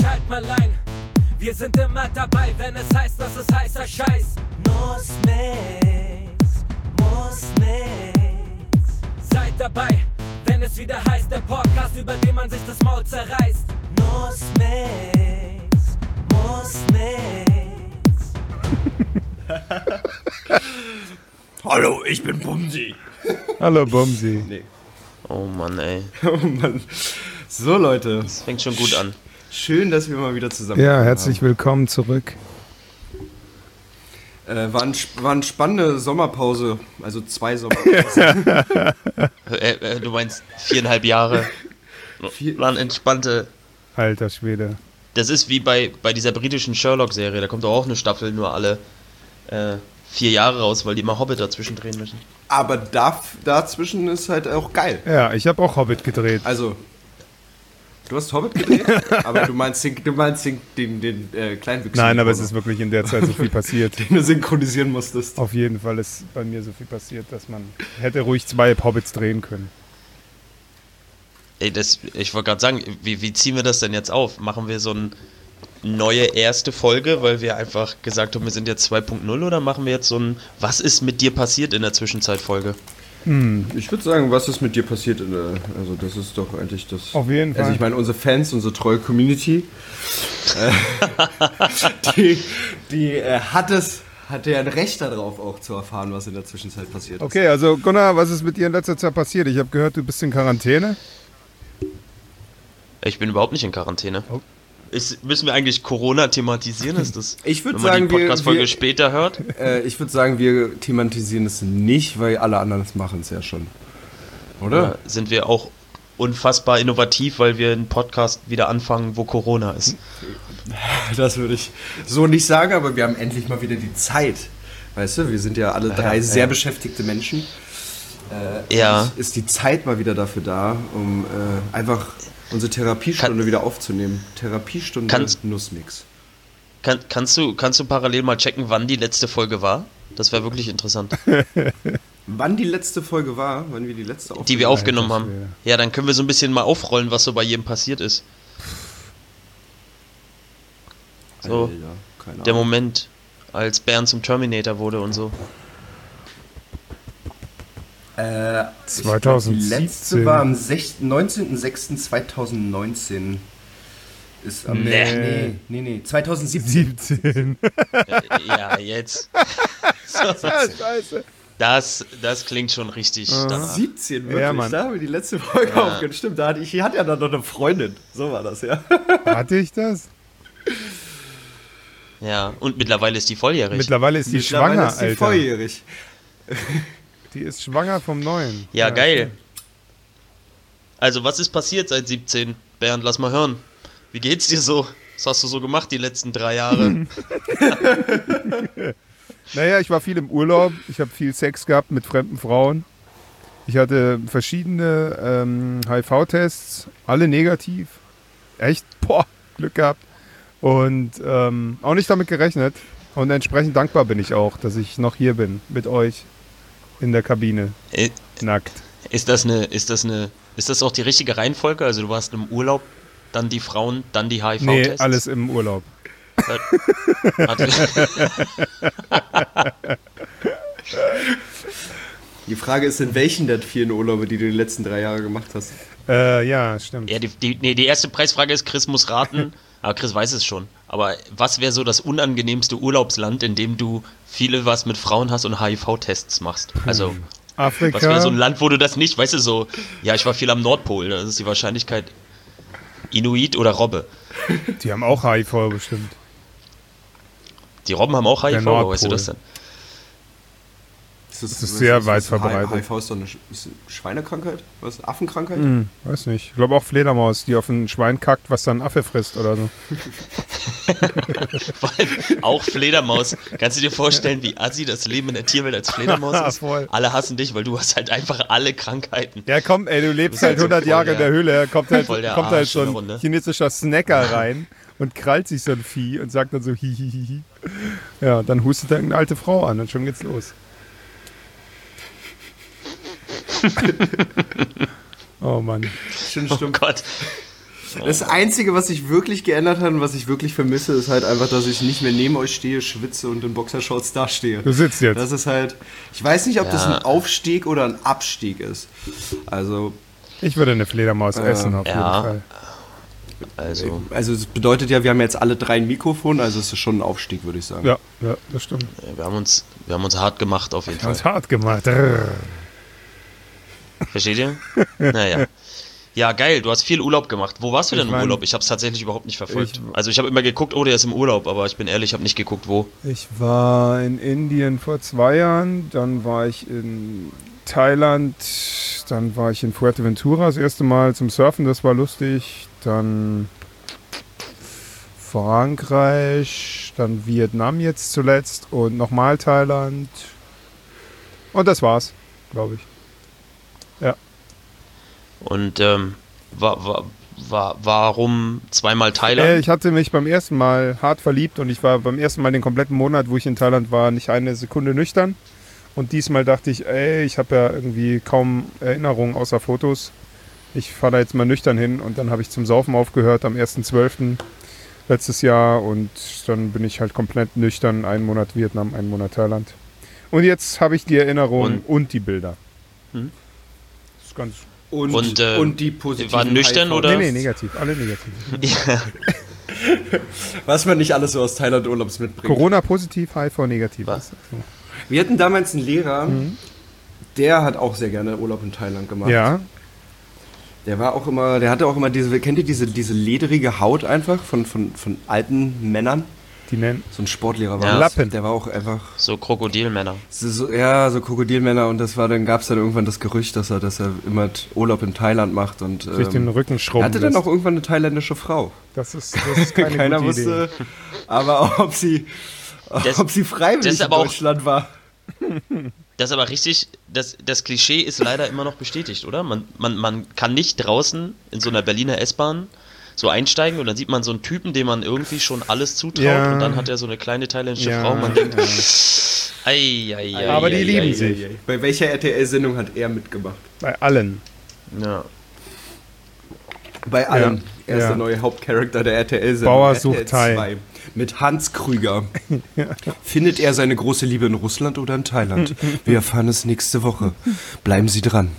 schalt mal ein. Wir sind immer dabei, wenn es heißt, dass es heißer Scheiß. Muss nix. Seid dabei, wenn es wieder heißt, der Podcast, über den man sich das Maul zerreißt. Muss nix. Hallo, ich bin Bumsi. Hallo Bumsi. Nee. Oh Mann, ey. Oh Mann. So, Leute. Das fängt schon gut an. Schön, dass wir mal wieder zusammen Ja, herzlich willkommen zurück. War eine spannende Sommerpause. Also 2 Sommerpausen. Du meinst 4,5 Jahre. Waren entspannte. Alter Schwede. Das ist wie bei dieser britischen Sherlock-Serie. Da kommt doch auch eine Staffel nur alle 4 Jahre raus, weil die immer Hobbit dazwischen drehen müssen. Aber dazwischen ist halt auch geil. Ja, ich habe auch Hobbit gedreht. Also, du hast Hobbit gedreht, aber du meinst den Kleinwüchsigen. Nein, aber es ist wirklich in der Zeit so viel passiert. Den du synchronisieren musstest. Auf jeden Fall ist bei mir so viel passiert, dass man hätte ruhig 2 Hobbits drehen können. Ey, ich wollte gerade sagen, wie ziehen wir das denn jetzt auf? Machen wir so eine neue erste Folge, weil wir einfach gesagt haben, wir sind jetzt 2.0, oder machen wir jetzt so ein Was ist mit dir passiert in der Zwischenzeit Folge? Ich würde sagen, was ist mit dir passiert? Also das ist doch eigentlich das... Auf jeden Fall. Also ich meine, unsere Fans, unsere treue Community, die hatte ja ein Recht darauf, auch zu erfahren, was in der Zwischenzeit passiert ist. Okay, also Gunnar, was ist mit dir in letzter Zeit passiert? Ich habe gehört, du bist in Quarantäne. Ich bin überhaupt nicht in Quarantäne. Oh. Müssen wir eigentlich Corona thematisieren? Ist das, Ich würd wenn man sagen, die Podcast-Folge später hört? Ich würde sagen, wir thematisieren es nicht, weil alle anderen es machen es ja schon. Oder? Oder sind wir auch unfassbar innovativ, weil wir einen Podcast wieder anfangen, wo Corona ist? Das würde ich so nicht sagen, aber wir haben endlich mal wieder die Zeit. Weißt du, wir sind ja alle 3 sehr beschäftigte Menschen. Ist die Zeit mal wieder dafür da, um einfach unsere Therapiestunde wieder aufzunehmen. Therapiestunde Nussmix. Kannst du parallel mal checken, wann die letzte Folge war? Das wäre wirklich interessant. Wann die letzte Folge war? Wann wir die letzte Die wir aufgenommen haben. Ja, dann können wir so ein bisschen mal aufrollen, was so bei jedem passiert ist. So, Alter, keine Ahnung. der Moment, als Bernd zum Terminator wurde und so. 2017. Die letzte war am 19.06.2019. Ist am... Nee, 2017. 17. Ja, jetzt. Scheiße. Das klingt schon richtig danach. 17, wirklich. Ja, Mann. Da haben wir die letzte Folge aufgenommen. Stimmt, ich hatte ja dann noch eine Freundin. So war das, ja. Hatte ich das? Ja, und mittlerweile ist die volljährig. Mittlerweile ist die schwanger, ist die Alter. volljährig. Die ist schwanger vom Neuen. Ja, geil. Also, was ist passiert seit 17? Bernd, lass mal hören. Wie geht's dir so? Was hast du so gemacht die letzten 3 Jahre? Naja, ich war viel im Urlaub. Ich habe viel Sex gehabt mit fremden Frauen. Ich hatte verschiedene HIV-Tests, alle negativ. Echt, Glück gehabt. Und auch nicht damit gerechnet. Und entsprechend dankbar bin ich auch, dass ich noch hier bin mit euch in der Kabine. Nackt. Ist das auch die richtige Reihenfolge? Also du warst im Urlaub, dann die Frauen, dann die HIV-Tests? Nee, alles im Urlaub. Die Frage ist, in welchen der 4 Urlaube, die du die letzten 3 Jahre gemacht hast? Ja, stimmt. Ja, die erste Preisfrage ist, Chris muss raten, aber Chris weiß es schon. Aber was wäre so das unangenehmste Urlaubsland, in dem du was mit Frauen hast und HIV-Tests machst? Also, Afrika. was wäre so ein Land, wo du das nicht, weißt du, so, ja, ich war viel am Nordpol, das ist die Wahrscheinlichkeit Inuit oder Robbe. Die haben auch HIV bestimmt. Die Robben haben auch HIV, Nordpol. weißt du das denn? Das ist sehr weit verbreitet. HIV ist doch eine Schweinekrankheit? Was? Affenkrankheit? Weiß nicht. Ich glaube auch Fledermaus, die auf ein Schwein kackt, was dann ein Affe frisst oder so. Vor allem auch Fledermaus. Kannst du dir vorstellen, wie assi das Leben in der Tierwelt als Fledermaus ist? Voll. Alle hassen dich, weil du hast halt einfach alle Krankheiten. Ja, komm, ey, du lebst Das ist halt halt so 100 Jahre in der Höhle, kommt halt voll der so Arsch in der ein Runde. chinesischer Snacker rein und krallt sich so ein Vieh und sagt dann so hihihihi. Ja, dann hustet er irgendeine alte Frau an und schon geht's los. Oh Mann. Schön Oh stumm. Gott. Das Einzige, was sich wirklich geändert hat und was ich wirklich vermisse, ist halt einfach, dass ich nicht mehr neben euch stehe, schwitze und in Boxershorts dastehe. Du sitzt jetzt. Das ist halt, ich weiß nicht, ob das ein Aufstieg oder ein Abstieg ist. Also... Ich würde eine Fledermaus essen, auf jeden Fall. Also es bedeutet ja, wir haben jetzt alle 3 ein Mikrofon, also es ist schon ein Aufstieg, würde ich sagen. Ja, das stimmt. wir haben uns hart gemacht auf jeden Wir haben Fall. uns hart gemacht. Versteht ihr? Naja. Ja, geil, du hast viel Urlaub gemacht. Wo warst du denn im war Urlaub? Ich habe es tatsächlich überhaupt nicht verfolgt. Also ich habe immer geguckt, der ist im Urlaub, aber ich bin ehrlich, ich habe nicht geguckt, wo. Ich war in Indien vor 2 Jahren, dann war ich in Thailand, dann war ich in Fuerteventura das erste Mal zum Surfen, das war lustig. Dann Frankreich, dann Vietnam jetzt zuletzt und nochmal Thailand. Und das war's, glaube ich. Ja. Und warum zweimal Thailand? Ich hatte mich beim ersten Mal hart verliebt und ich war beim ersten Mal den kompletten Monat, wo ich in Thailand war, nicht eine Sekunde nüchtern. Und diesmal dachte ich, ich habe ja irgendwie kaum Erinnerungen außer Fotos. Ich fahre da jetzt mal nüchtern hin und dann habe ich zum Saufen aufgehört am 1.12. letztes Jahr und dann bin ich halt komplett nüchtern, 1 Monat Vietnam, 1 Monat Thailand. Und jetzt habe ich die Erinnerungen und die Bilder. Das ist ganz... Und die positiven war nüchtern HIV. oder? Nee, negativ, alle negativ. Ja. Was man nicht alles so aus Thailand-Urlaubs mitbringt. Corona positiv, HIV negativ. Was? So. Wir hatten damals einen Lehrer, der hat auch sehr gerne Urlaub in Thailand gemacht. Ja. Der hatte auch immer kennt ihr diese ledrige Haut einfach von alten Männern? Die nennen So ein Sportlehrer war Ja. das. Lappen. Der war auch einfach... So Krokodilmänner. So Krokodilmänner und dann gab es dann irgendwann das Gerücht, dass er immer Urlaub in Thailand macht und sich den Rücken er schrubben hatte dann lässt. auch irgendwann eine thailändische Frau. Das ist keine Keiner gute wusste, Idee. aber ob sie freiwillig das aber in auch- Deutschland war. Das ist aber richtig, das Klischee ist leider immer noch bestätigt, oder? Man kann nicht draußen in so einer Berliner S-Bahn so einsteigen und dann sieht man so einen Typen, dem man irgendwie schon alles zutraut Ja. und dann hat er so eine kleine thailändische Ja. Frau und man denkt, Aber die lieben sich. Bei welcher RTL-Sendung hat er mitgemacht? Bei allen. Ja. Bei allen. Ja. Er ist Ja. der neue Hauptcharakter der RTL-Sendung. Bauer RTL sucht Thai. 2. Mit Hans Krüger. Findet er seine große Liebe in Russland oder in Thailand? Wir erfahren es nächste Woche. Bleiben Sie dran.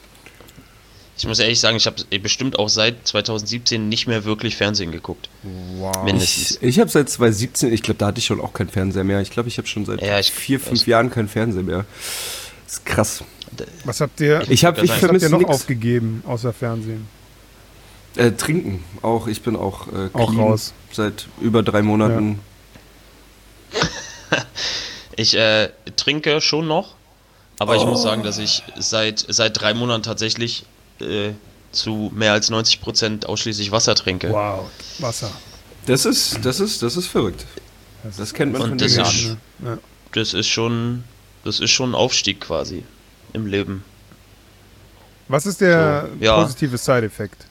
Ich muss ehrlich sagen, ich habe bestimmt auch seit 2017 nicht mehr wirklich Fernsehen geguckt. Wow. Mindestens. Ich habe seit 2017, ich glaube, da hatte ich schon auch keinen Fernseher mehr. Ich glaube, ich habe schon seit Ja, 4-5 Jahren keinen Fernseher mehr. Das ist krass. Was habt ihr, Ich Was habt vermisse noch nichts. aufgegeben außer Fernsehen? Trinken auch. Ich bin auch Auch clean raus. seit über 3 Monaten. Ich trinke schon noch, aber ich muss sagen, dass ich seit 3 Monaten tatsächlich zu mehr als 90% ausschließlich Wasser trinke. Wow, Wasser. Das ist verrückt. Das kennt man Und von das den ist- Jahren. Ja. Das ist schon ein Aufstieg quasi im Leben. Was ist der So, ja. positive Side-Effekt?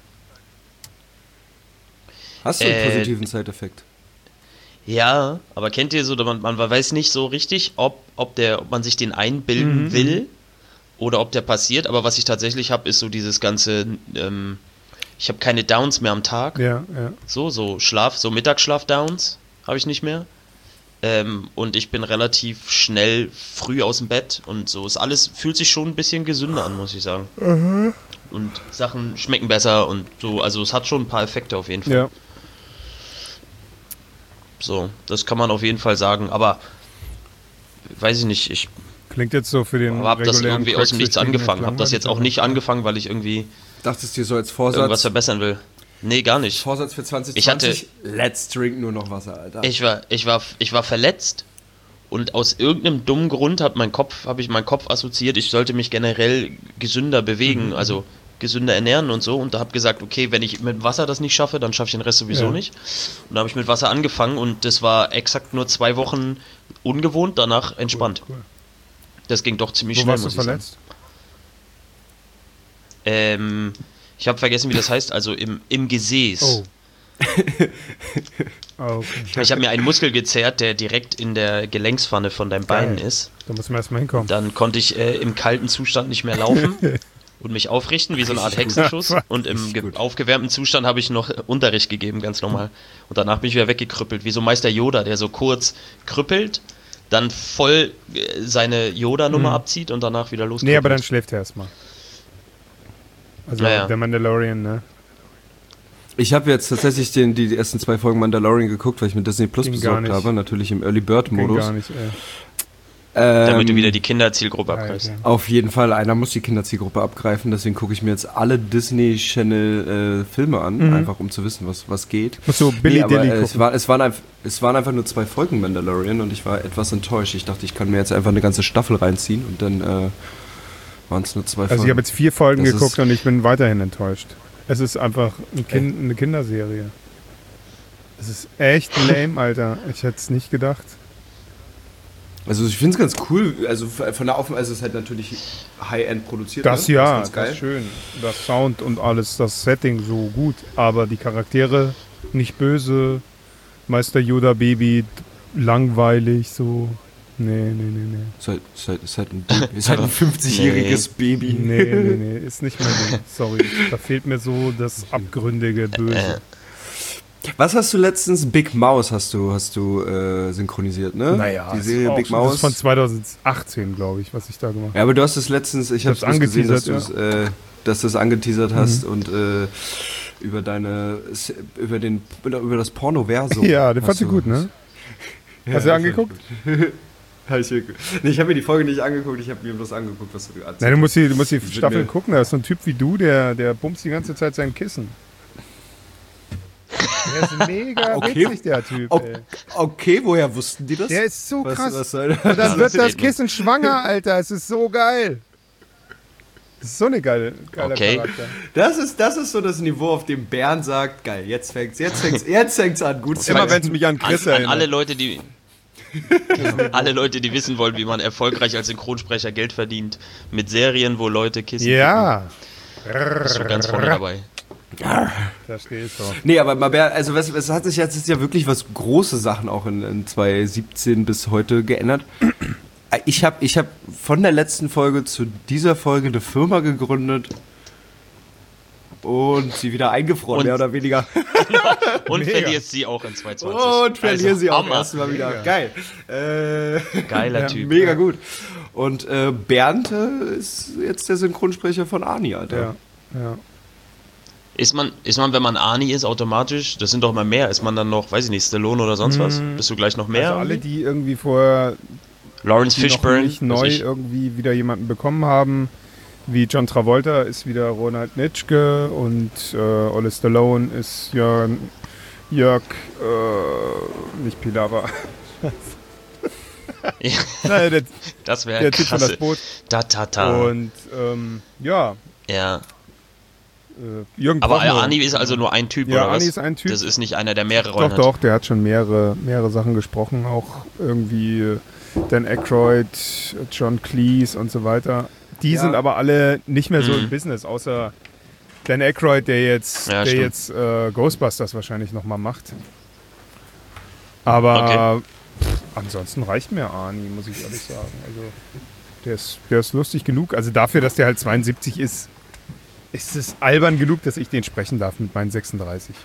Hast du einen positiven Side-Effekt? Ja, aber kennt ihr so, man weiß nicht so richtig, ob man sich den einbilden will oder ob der passiert, aber was ich tatsächlich habe, ist so dieses ganze, ich habe keine Downs mehr am Tag, Ja. so Schlaf, so Mittagsschlaf-Downs habe ich nicht mehr. Und ich bin relativ schnell früh aus dem Bett und so ist alles, fühlt sich schon ein bisschen gesünder an, muss ich sagen. Und Sachen schmecken besser und so, also es hat schon ein paar Effekte auf jeden Fall. Ja. So, das kann man auf jeden Fall sagen, aber weiß ich nicht, ich Klingt jetzt so für den habe das regulären irgendwie aus dem Nichts Cracksüchtigen angefangen, habe das jetzt auch nicht angefangen, weil ich irgendwie Dachtest du dir so als irgendwas Vorsatz? verbessern will. Nee, gar nicht. Vorsatz für 2020? Ich hatte- Let's drink nur noch Wasser, Alter. Ich war verletzt und aus irgendeinem dummen Grund habe ich meinen Kopf assoziiert, ich sollte mich generell gesünder bewegen, also gesünder ernähren und so und da habe gesagt, okay, wenn ich mit Wasser das nicht schaffe, dann schaffe ich den Rest sowieso Ja. nicht. Und da habe ich mit Wasser angefangen und das war exakt nur 2 Wochen ungewohnt, danach entspannt. Cool. Das ging doch ziemlich Wo schnell, warst du muss ich sagen. verletzt? Ich habe vergessen, wie das heißt, also im Gesäß. Oh. Okay. Ich habe mir einen Muskel gezerrt, der direkt in der Gelenkspfanne von deinem Bein Geil. ist. Da muss man erstmal hinkommen. Dann konnte ich im kalten Zustand nicht mehr laufen. und mich aufrichten, wie so eine Art Hexenschuss. Und im aufgewärmten Zustand habe ich noch Unterricht gegeben, ganz normal. Und danach bin ich wieder weggekrüppelt, wie so Meister Yoda, der so kurz krüppelt, dann voll seine Yoda-Nummer abzieht und danach wieder loskrüppelt. Nee, aber dann schläft er erstmal. Also der Mandalorian, ne? Ich habe jetzt tatsächlich die ersten 2 Folgen Mandalorian geguckt, weil ich mit Disney Plus besorgt habe, natürlich im Early Bird Modus. Gar nicht, damit du wieder die Kinderzielgruppe abgreifst. Ja. Auf jeden Fall, einer muss die Kinderzielgruppe abgreifen, deswegen gucke ich mir jetzt alle Disney Channel Filme an, einfach um zu wissen, was geht. Musst du Billy Dilly gucken. Es waren einfach nur 2 Folgen Mandalorian und ich war etwas enttäuscht. Ich dachte, ich kann mir jetzt einfach eine ganze Staffel reinziehen und dann waren es nur 2 Folgen. Also ich habe jetzt 4 Folgen geguckt und ich bin weiterhin enttäuscht. Es ist einfach eine Kinderserie. Es ist echt lame, Alter. Ich hätte es nicht gedacht. Also ich finde es ganz cool, also von der Aufnahme, also es ist halt natürlich High-End produziert. Das ja, das ist schön. Das Sound und alles, das Setting so gut, aber die Charaktere nicht böse, Meister Yoda Baby langweilig, so. Nee. Ist halt ein 50-jähriges Baby. Nee, ist nicht mehr Ding. Sorry, da fehlt mir so das abgründige Böse. Was hast du letztens? Big Mouse hast du synchronisiert, ne? Naja, die Serie Big Mouse. Das ist von 2018 was ich da gemacht habe. Ja, aber du hast es letztens, ich habe es gesehen, dass du es angeteasert hast und über das Pornoversum. Ja, den fandst du gut, ne? Hast du angeguckt? Ich habe mir die Folge nicht angeguckt, ich habe mir bloß angeguckt, was du erzählt hast. Nein, du musst die Staffel gucken, da ist so ein Typ wie du, der bumst die ganze Zeit sein Kissen. Der ist mega witzig, der Typ. Okay, woher wussten die das? Der ist so krass. Und dann wird das Kissen schwanger, Alter. Es ist so geil. Das ist so eine geiler Charakter. Das ist so das Niveau, auf dem Bernd sagt, geil, jetzt fängt's an, gut zu Immer wenn es mich an Chris erinnert. Alle Leute, die wissen wollen, wie man erfolgreich als Synchronsprecher Geld verdient, mit Serien, wo Leute Kissen bist du ganz vorne dabei. Da stehst du. Nee, aber also es hat sich jetzt ja wirklich was große Sachen auch in 2017 bis heute geändert. Ich hab von der letzten Folge zu dieser Folge eine Firma gegründet und sie wieder eingefroren, mehr oder weniger. Und verlierst sie auch in 2020. Und verliere sie auch erstmal wieder. Geil. Geiler Typ. Mega gut. Und Bernd ist jetzt der Synchronsprecher von Arnie, Alter. Ja. Ist man, wenn man Arnie ist, automatisch, das sind doch mal mehr, ist man dann noch, weiß ich nicht, Stallone oder sonst was? Bist du gleich noch mehr? Also alle, die irgendwie vorher Lawrence Fishburne nicht neu irgendwie wieder jemanden bekommen haben, wie John Travolta ist wieder Ronald Nitschke und Ole Stallone ist Jörg nicht Pilawa. Nein, das wäre der Typ von das Boot. Und Ja. Jürgen Aber Prochnow. Arnie ist also nur ein Typ, ja, oder was? Arnie ist ein Typ. Das ist nicht einer, der mehrere Rollen hat. Doch, der hat schon mehrere Sachen gesprochen, auch irgendwie Dan Aykroyd, John Cleese und so weiter. Die sind aber alle nicht mehr so im Business, außer Dan Aykroyd, der jetzt Ghostbusters wahrscheinlich nochmal macht. Aber ansonsten reicht mir Arnie, muss ich ehrlich sagen. Also der ist lustig genug. Also dafür, dass der halt 72 ist es albern genug, dass ich den sprechen darf mit meinen 36.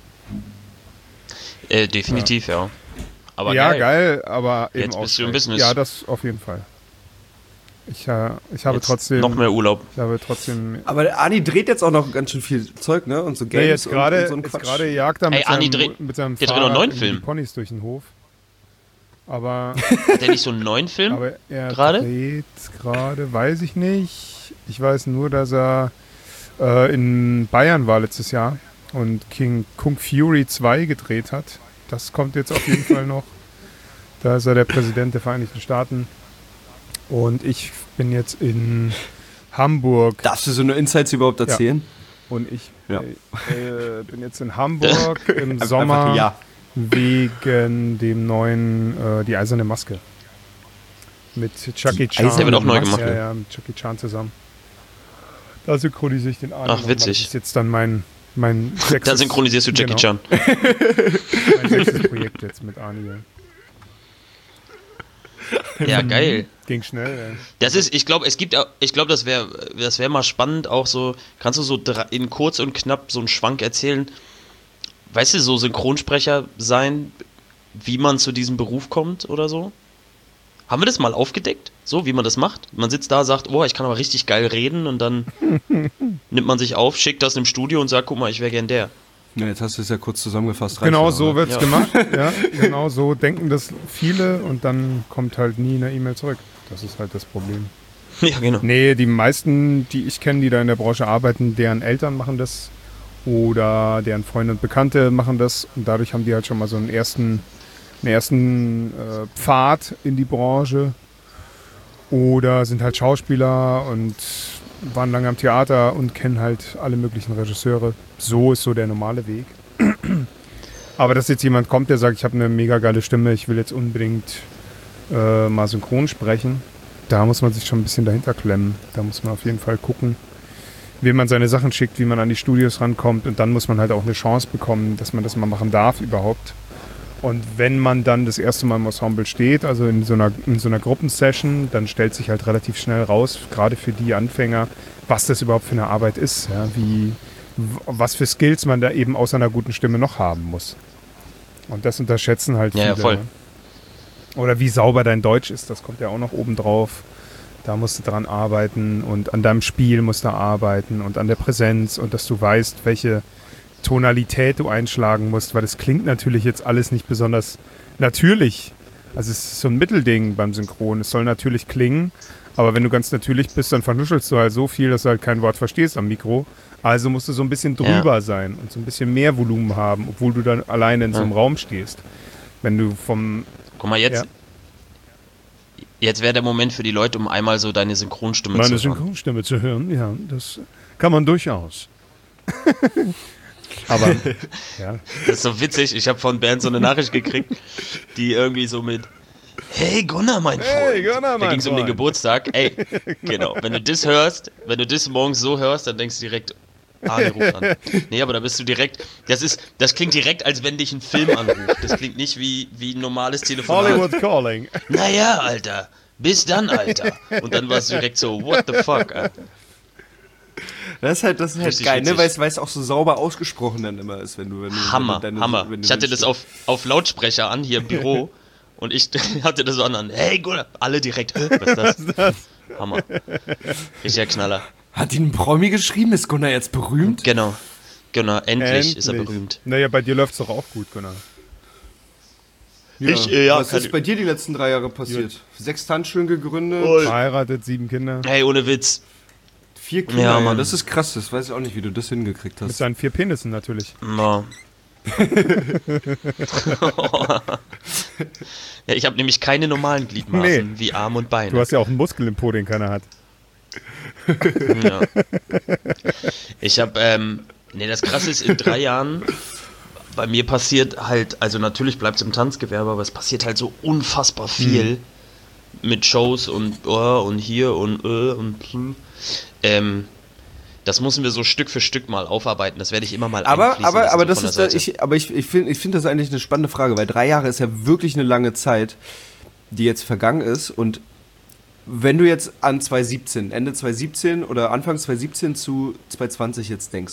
Definitiv, ja. Aber ja, geil, aber eben jetzt auch bist du im Business. Ja, das auf jeden Fall. Ich habe jetzt trotzdem noch mehr Urlaub. Aber Arnie dreht jetzt auch noch ganz schön viel Zeug, ne? Und so Games jetzt gerade und so ein Quatsch. gerade jagt er mit seinem Fahrrad noch einen neuen Film. Die Ponys durch den Hof. Aber hat der nicht so einen neuen Film? Aber er gerade? dreht gerade, weiß ich nicht. Ich weiß nur, dass er in Bayern war letztes Jahr und Kung Fury 2 gedreht hat. Das kommt jetzt auf jeden Fall noch. Da ist er der Präsident der Vereinigten Staaten. Und ich bin jetzt in Hamburg. Darfst du so eine Insights überhaupt erzählen? Ja. Und ich bin jetzt in Hamburg im Sommer wegen dem neuen Die Eiserne Maske. Mit Jackie Chan. Der wird auch neu gemacht. Ja, mit Jackie Chan zusammen. Da synchronisiere ich den Arnie. Ach, witzig. Das ist jetzt dann mein sechstes... Da synchronisierst du Jackie Chan. Mein sechstes Projekt jetzt mit Arnie. Ja, geil. Ging schnell, ja. Ich glaube, das wäre mal spannend, auch so, kannst du so in kurz und knapp so einen Schwank erzählen, weißt du, so Synchronsprecher sein, wie man zu diesem Beruf kommt oder so? Haben wir das mal aufgedeckt, so wie man das macht? Man sitzt da, sagt, oh, ich kann aber richtig geil reden und dann nimmt man sich auf, schickt das im Studio und sagt, guck mal, ich wäre gern der. Ja, jetzt hast du es ja kurz zusammengefasst. Genau so wird es gemacht. Ja, genau so denken das viele und dann kommt halt nie eine E-Mail zurück. Das ist halt das Problem. Ja, genau. Nee, die meisten, die ich kenne, die da in der Branche arbeiten, deren Eltern machen das oder deren Freunde und Bekannte machen das und dadurch haben die halt schon mal so einen ersten Pfad in die Branche oder sind halt Schauspieler und waren lange am Theater und kennen halt alle möglichen Regisseure. So ist so der normale Weg. Aber dass jetzt jemand kommt, der sagt, ich habe eine mega geile Stimme, ich will jetzt unbedingt mal synchron sprechen, da muss man sich schon ein bisschen dahinter klemmen. Da muss man auf jeden Fall gucken, wie man seine Sachen schickt, wie man an die Studios rankommt und dann muss man halt auch eine Chance bekommen, dass man das mal machen darf überhaupt. Und wenn man dann das erste Mal im Ensemble steht, also in so einer Gruppensession, dann stellt sich halt relativ schnell raus, gerade für die Anfänger, was das überhaupt für eine Arbeit ist, ja, was für Skills man da eben außer einer guten Stimme noch haben muss. Und das unterschätzen halt viele. Ja, voll. Oder wie sauber dein Deutsch ist, das kommt ja auch noch oben drauf. Da musst du dran arbeiten und an deinem Spiel musst du arbeiten und an der Präsenz und dass du weißt, welche Tonalität du einschlagen musst, weil das klingt natürlich jetzt alles nicht besonders natürlich. Also es ist so ein Mittelding beim Synchron. Es soll natürlich klingen, aber wenn du ganz natürlich bist, dann vernuschelst du halt so viel, dass du halt kein Wort verstehst am Mikro. Also musst du so ein bisschen drüber sein und so ein bisschen mehr Volumen haben, obwohl du dann alleine in so einem Raum stehst. Wenn du Guck mal, jetzt wäre der Moment für die Leute, um einmal so deine Synchronstimme zu hören. Meine Synchronstimme zu hören, ja, das kann man durchaus. Aber, ja. Das ist so witzig, ich habe von Bernd so eine Nachricht gekriegt, die irgendwie so mit Hey Gunnar, mein Freund. Hey Gunnar, mein Da ging es um den Freund. Geburtstag. Ey, genau, wenn du das hörst, wenn du das morgens so hörst, dann denkst du direkt, Arne ruft an. Nee, aber da bist du direkt, das klingt direkt, als wenn dich ein Film anruft. Das klingt nicht wie ein normales Telefonat. Hollywood Calling. Naja, Alter, bis dann, Alter. Und dann warst du direkt so, what the fuck, Alter. Das ist halt Richtig geil, ne? witzig. Weil es auch so sauber ausgesprochen dann immer ist, wenn du Hammer. wenn du Ich hatte das auf Lautsprecher an, hier im Büro. Und ich hatte das so an. Hey, Gunnar. Alle direkt. Was ist das? Hammer. Richtiger Knaller. Hat ihn ein Promi geschrieben? Ist Gunnar jetzt berühmt? Genau, endlich ist er berühmt. Naja, bei dir läuft es doch auch gut, Gunnar. Ja. Was ist bei dir die letzten 3 Jahre passiert? 6 Tanzschulen gegründet, Verheiratet, 7 Kinder. Hey, ohne Witz. 4 Kinder. Ja, Mann. Das ist krass, das weiß ich auch nicht, wie du das hingekriegt Mit hast. seinen 4 Penissen natürlich. No. Ja, ich habe nämlich keine normalen Gliedmaßen wie Arm und Beine. Du hast ja auch einen Muskel im Po, den keiner hat. Ja. Ich habe, das Krasse ist, in 3 Jahren, bei mir passiert halt, also natürlich bleibt es im Tanzgewerbe, aber es passiert halt so unfassbar viel mit Shows und hier und das müssen wir so Stück für Stück mal aufarbeiten. Das werde ich immer mal einfließen lassen, aber so das von ist der Seite. ich finde das eigentlich eine spannende Frage, weil 3 Jahre ist ja wirklich eine lange Zeit, die jetzt vergangen ist. Und wenn du jetzt an Ende 2017 oder Anfang 2017 zu 2020 jetzt denkst,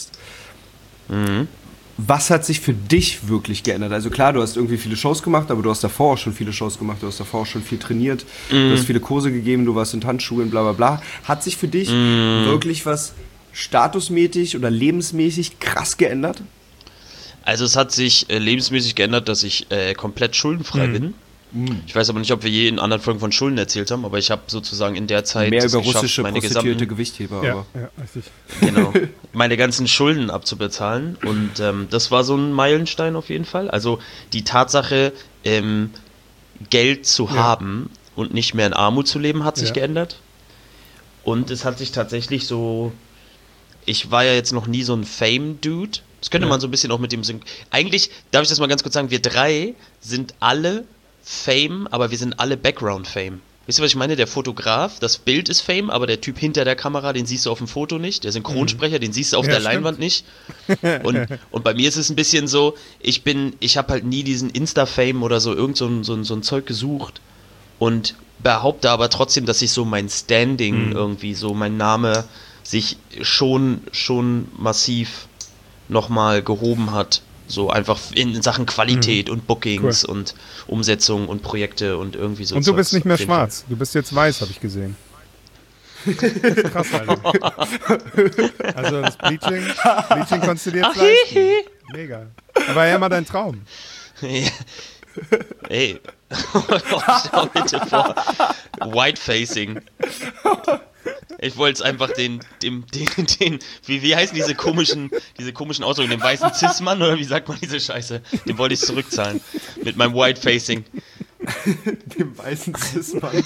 was hat sich für dich wirklich geändert? Also klar, du hast irgendwie viele Shows gemacht, aber du hast davor auch schon viele Shows gemacht, du hast davor auch schon viel trainiert, du hast viele Kurse gegeben, du warst in Tanzschulen, bla bla bla. Hat sich für dich wirklich was statusmäßig oder lebensmäßig krass geändert? Also es hat sich lebensmäßig geändert, dass ich komplett schuldenfrei bin. Ich weiß aber nicht, ob wir je in anderen Folgen von Schulden erzählt haben, aber ich habe sozusagen in der Zeit mehr es über geschafft, russische meine prostituierte Gewichtheber, aber Ja, richtig. Genau, meine ganzen Schulden abzubezahlen und das war so ein Meilenstein auf jeden Fall. Also die Tatsache, Geld zu haben und nicht mehr in Armut zu leben, hat sich geändert. Und es hat sich tatsächlich so, ich war ja jetzt noch nie so ein Fame-Dude. Das könnte man so ein bisschen auch mit dem Eigentlich, darf ich das mal ganz kurz sagen, wir 3 sind alle Fame, aber wir sind alle Background-Fame. Wisst ihr, was ich meine? Der Fotograf, das Bild ist Fame, aber der Typ hinter der Kamera, den siehst du auf dem Foto nicht. Der Synchronsprecher, den siehst du auf der Leinwand nicht. Und bei mir ist es ein bisschen so, ich habe halt nie diesen Insta-Fame oder so irgend so ein Zeug gesucht. Und behaupte aber trotzdem, dass sich so mein Standing irgendwie, so mein Name sich schon massiv nochmal gehoben hat. So einfach in Sachen Qualität und Bookings und Umsetzung und Projekte und irgendwie so. Und du bist nicht mehr schwarz, du bist jetzt weiß, habe ich gesehen. Krass, Alter. Also das Bleaching konntest du dir jetzt leisten. Mega. Aber ja mal dein Traum. Ja. Ey, schau bitte vor. Whitefacing. Ich wollte es einfach den wie heißen diese komischen Ausdrücke, den weißen Cis-Mann, oder wie sagt man diese Scheiße? Den wollte ich zurückzahlen. Mit meinem Whitefacing. Dem weißen Cis-Mann.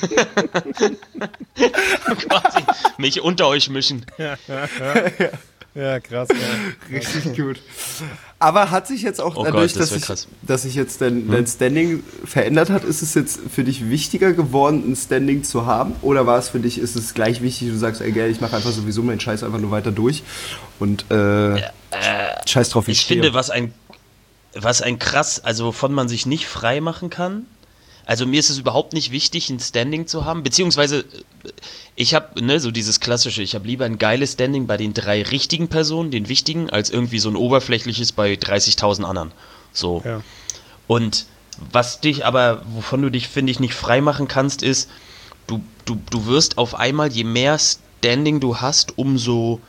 Quasi mich unter euch mischen. Ja, krass. Ja. Richtig gut. Aber hat sich jetzt auch dadurch, dass sich jetzt dein Standing verändert hat, ist es jetzt für dich wichtiger geworden, ein Standing zu haben? Oder war es für dich, ist es gleich wichtig, du sagst, ey, geil, ich mache einfach sowieso meinen Scheiß einfach nur weiter durch und scheiß drauf, wie ich stehe. Finde, was ein krass, also wovon man sich nicht frei machen kann. Also mir ist es überhaupt nicht wichtig, ein Standing zu haben, beziehungsweise ich habe, so dieses klassische, ich habe lieber ein geiles Standing bei den 3 richtigen Personen, den wichtigen, als irgendwie so ein oberflächliches bei 30.000 anderen. So. Ja. Und wovon du dich, finde ich, nicht frei machen kannst, ist, du wirst auf einmal, je mehr Standing du hast, umso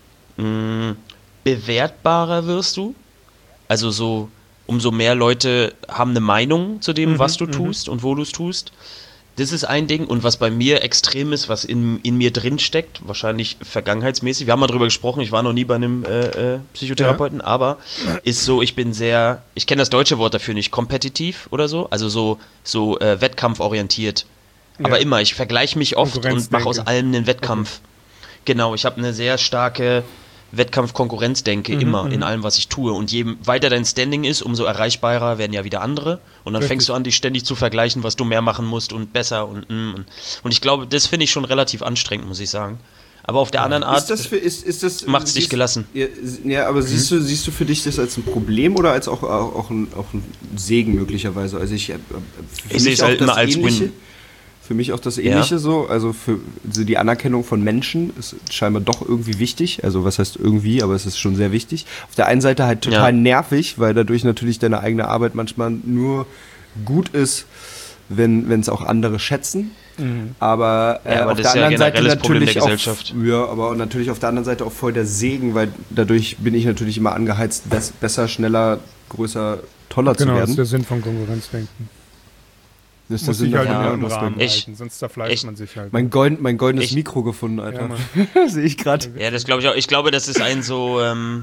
bewertbarer wirst du. Also so, umso mehr Leute haben eine Meinung zu dem, was du tust und wo du es tust. Das ist ein Ding. Und was bei mir extrem ist, was in mir drin steckt, wahrscheinlich vergangenheitsmäßig, wir haben mal drüber gesprochen, ich war noch nie bei einem Psychotherapeuten, aber ist so, ich kenne das deutsche Wort dafür nicht, kompetitiv oder so, also so wettkampforientiert. Aber immer, ich vergleiche mich oft und mache aus allem einen Wettkampf. Okay. Genau, ich habe eine sehr starke Wettkampf-Konkurrenz-Denke immer in allem, was ich tue. Und je weiter dein Standing ist, umso erreichbarer werden ja wieder andere. Und dann fängst du an, dich ständig zu vergleichen, was du mehr machen musst und besser. Und ich glaube, das finde ich schon relativ anstrengend, muss ich sagen. Aber auf der anderen Art macht es dich gelassen. Ja, aber siehst du für dich das als ein Problem oder als auch ein Segen möglicherweise? Also ich sehe es halt immer als Win. Für mich auch das Ähnliche so, also die Anerkennung von Menschen ist scheinbar doch irgendwie wichtig, also was heißt irgendwie, aber es ist schon sehr wichtig. Auf der einen Seite halt total nervig, weil dadurch natürlich deine eigene Arbeit manchmal nur gut ist, wenn es auch andere schätzen. Aber auf der anderen Seite natürlich auch, aber natürlich auf der anderen Seite auch voll der Segen, weil dadurch bin ich natürlich immer angeheizt, besser, schneller, größer, toller zu werden. Genau, das ist der Sinn von Konkurrenzdenken. Das muss sich halt in einem Rahmen halten, sonst zerfleischt man sich halt. Mein goldenes Mikro gefunden, Alter. Ja, sehe ich gerade. Ja, das glaube ich auch. Ich glaube, das ist ein so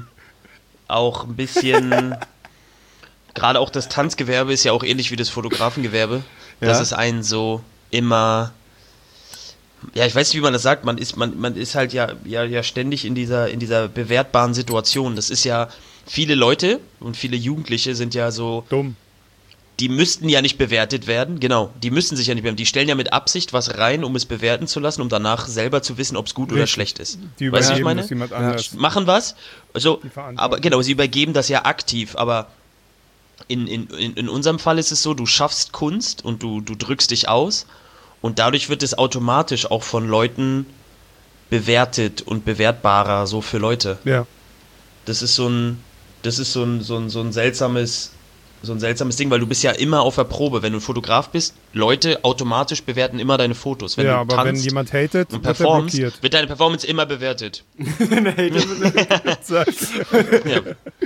auch ein bisschen, gerade auch das Tanzgewerbe ist ja auch ähnlich wie das Fotografengewerbe. Das ist ein so immer, ja, ich weiß nicht, wie man das sagt, man ist halt ja ständig in dieser bewertbaren Situation. Das ist ja, viele Leute und viele Jugendliche sind ja so dumm. Die müssten ja nicht bewertet werden, genau, die müssen sich ja nicht bewerten. Die stellen ja mit Absicht was rein, um es bewerten zu lassen, um danach selber zu wissen, ob es gut oder schlecht ist. Die weißt du, was ich meine? Jemand anders machen was, also, aber genau, sie übergeben das ja aktiv, aber in unserem Fall ist es so, du schaffst Kunst und du drückst dich aus und dadurch wird es automatisch auch von Leuten bewertet und bewertbarer, so für Leute. Ja. Das ist so ein seltsames Ding, weil du bist ja immer auf der Probe. Wenn du ein Fotograf bist, Leute automatisch bewerten immer deine Fotos. Wenn du aber tanzt, wenn jemand hatet, und performst, wird deine Performance immer bewertet. Wenn er hatet, ja.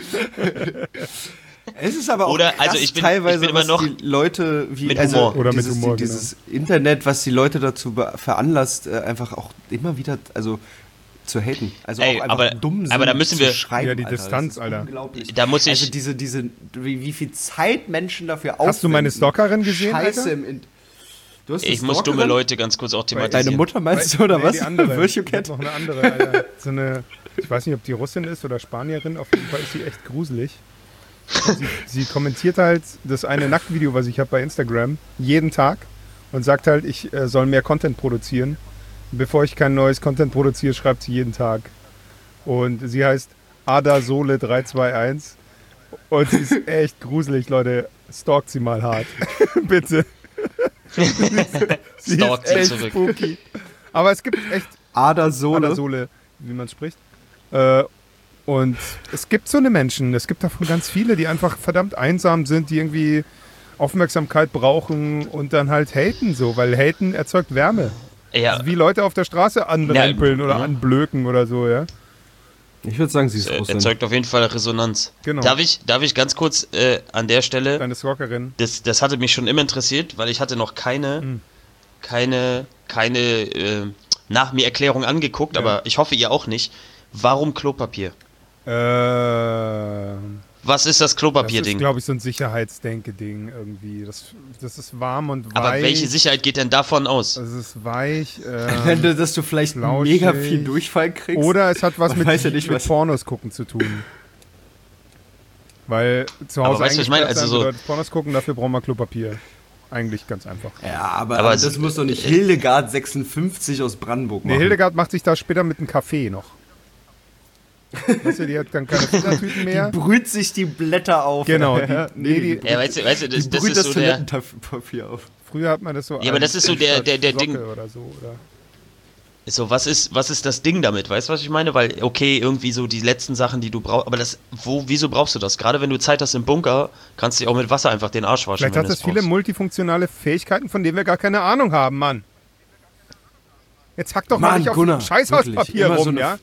Es ist aber auch oder, also ich bin immer noch die Leute wie mit Humor. Oder mit Humor, dieses Internet, was die Leute dazu veranlasst, einfach auch immer wieder, also zu haten. Also auch einfach dumm sind, aber da müssen wir schreiben. Ja, die Distanz, Alter. Unglaublich. Da muss ich. Also diese wie viel Zeit Menschen dafür aufwenden. Hast du meine Stalkerin gesehen, Scheiße Alter? Du hast ich muss dumme Leute ganz kurz auch thematisieren. Deine Mutter meinst du, oder was? Die andere. Noch eine andere, Alter. So eine, ich weiß nicht, ob die Russin ist oder Spanierin, auf jeden Fall ist sie echt gruselig. Sie kommentiert halt das eine Nacktvideo, was ich habe bei Instagram, jeden Tag und sagt halt, ich soll mehr Content produzieren. Bevor ich kein neues Content produziere, schreibt sie jeden Tag. Und sie heißt Adasole321 und sie ist echt gruselig, Leute. Stalkt sie mal hart. Bitte. Stalkt sie zurück. Spooky. Aber es gibt echt Adersohle, wie man spricht. Und es gibt so eine Menschen, es gibt davon ganz viele, die einfach verdammt einsam sind, die irgendwie Aufmerksamkeit brauchen und dann halt haten so, weil haten erzeugt Wärme. Ja. Also wie Leute auf der Straße anrempeln oder anblöken oder so, ja. Ich würde sagen, sie ist Russin. Erzeugt auf jeden Fall Resonanz. Genau. Darf ich ganz kurz an der Stelle... Deine Stalkerin. Das hatte mich schon immer interessiert, weil ich hatte noch keine nach mir Erklärung angeguckt, aber ich hoffe ihr auch nicht. Warum Klopapier? Was ist das Klopapier-Ding? Das ist, glaube ich, so ein Sicherheitsdenke-Ding irgendwie. Das ist warm und weich. Aber welche Sicherheit geht denn davon aus? Es ist weich. Dass du vielleicht mega viel Durchfall kriegst. Oder es hat was mit was Pornos gucken zu tun. Weil zu Hause weißt du, was ich meine? Also so Pornos gucken, dafür brauchen wir Klopapier. Eigentlich ganz einfach. Ja, aber das muss doch nicht Hildegard 56 aus Brandenburg machen. Nee, Hildegard macht sich da später mit einem Kaffee noch. Weißt du, die hat dann keine Filtertüten mehr. Die brüht sich die Blätter auf. Genau. Weißt du, das ist so der... Toilettenpapier auf. Früher hat man das so... Ja, aber das ist so der Ding... Oder so, oder? So, was ist das Ding damit? Weißt du, was ich meine? Weil, okay, irgendwie so die letzten Sachen, die du brauchst, aber wieso brauchst du das? Gerade wenn du Zeit hast im Bunker, kannst du dich auch mit Wasser einfach den Arsch waschen. Vielleicht hat das viele multifunktionale Fähigkeiten, von denen wir gar keine Ahnung haben, Mann. Jetzt hack doch mal nicht auf Scheißhauspapier rum, so ja?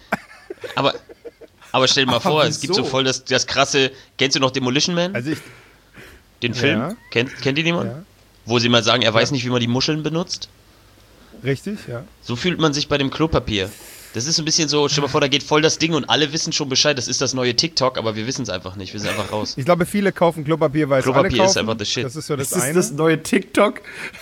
Aber stell dir mal vor, es gibt so voll das krasse... Kennst du noch Demolition Man? Also den Film? Ja. Kennt ihr jemand? Ja. Wo sie mal sagen, er weiß nicht, wie man die Muscheln benutzt? Richtig, ja. So fühlt man sich bei dem Klopapier. Das ist so ein bisschen so, stell dir mal vor, da geht voll das Ding und alle wissen schon Bescheid, das ist das neue TikTok, aber wir wissen es einfach nicht, wir sind einfach raus. Ich glaube, viele kaufen Klopapier, weil es alle kaufen. Klopapier ist einfach das Shit. Das ist so das eine. eine. Das neue TikTok?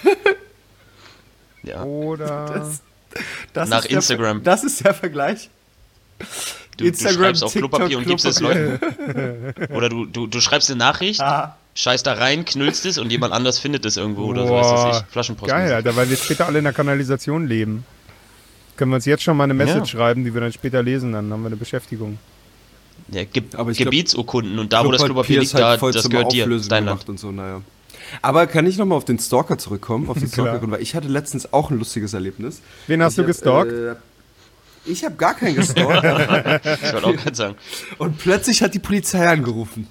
Ja. Oder... Das nach Instagram. Das ist der Vergleich. Du schreibst auf Klopapier und gibst es Leuten. Oder du schreibst eine Nachricht, scheißt da rein, knüllst es und jemand anders findet es irgendwo oder so, weiß das ich. Flaschenpost. Geil, Alter, weil wir später alle in der Kanalisation leben. Können wir uns jetzt schon mal eine Message schreiben, die wir dann später lesen, dann haben wir eine Beschäftigung. Ja, Gebietsurkunden und da, wo das Klopapier liegt, halt das gehört dir, dein Land. Und so, naja. Aber kann ich nochmal auf den Stalker zurückkommen? Auf die Stalkerin, weil ich hatte letztens auch ein lustiges Erlebnis. Wen hast du gestalkt? Ich habe gar keinen gestalkt. Ich wollte auch gerade sagen. Und plötzlich hat die Polizei angerufen.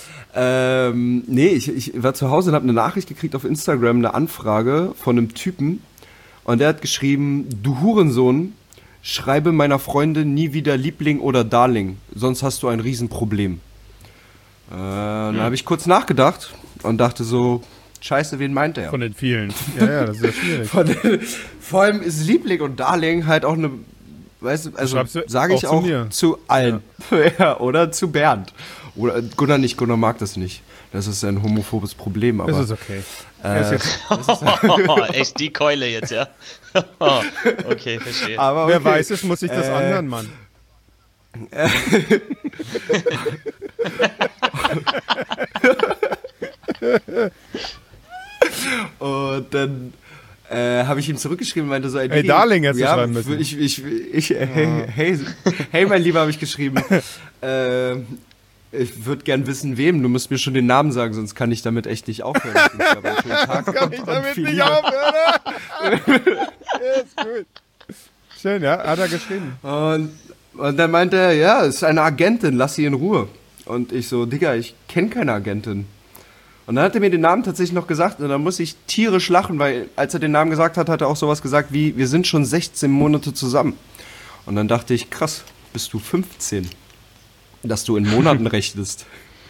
Ich war zu Hause und habe eine Nachricht gekriegt auf Instagram, eine Anfrage von einem Typen. Und der hat geschrieben, du Hurensohn, schreibe meiner Freundin nie wieder Liebling oder Darling, sonst hast du ein Riesenproblem. Dann habe ich kurz nachgedacht und dachte so, scheiße, wen meint er? Von den vielen. Ja, das ist ja schwierig. Vor allem ist Liebling und Darling halt auch eine, weißt du, also sage ich auch zu allen. Ja, oder zu Bernd. Oder Gunnar mag das nicht. Das ist ein homophobes Problem, aber... Das ist okay. Echt die Keule jetzt, ja? Okay, verstehe. Aber okay. Wer weiß es, muss sich das anhören, Mann. Und dann habe ich ihm zurückgeschrieben und meinte so... Hey, Darling, hättest du schreiben müssen. Hey, mein Lieber, habe ich geschrieben. Ich würde gern wissen, wem. Du musst mir schon den Namen sagen, sonst kann ich damit echt nicht aufhören. Kann ich damit nicht aufhören? Ja, ist gut. Schön, ja, hat er geschrieben. Und dann meinte er, ja, ist eine Agentin, lass sie in Ruhe. Und ich so, Digga, ich kenne keine Agentin. Und dann hat er mir den Namen tatsächlich noch gesagt und dann muss ich tierisch lachen, weil als er den Namen gesagt hat, hat er auch sowas gesagt wie, wir sind schon 16 Monate zusammen. Und dann dachte ich, krass, bist du 15? Dass du in Monaten rechnest.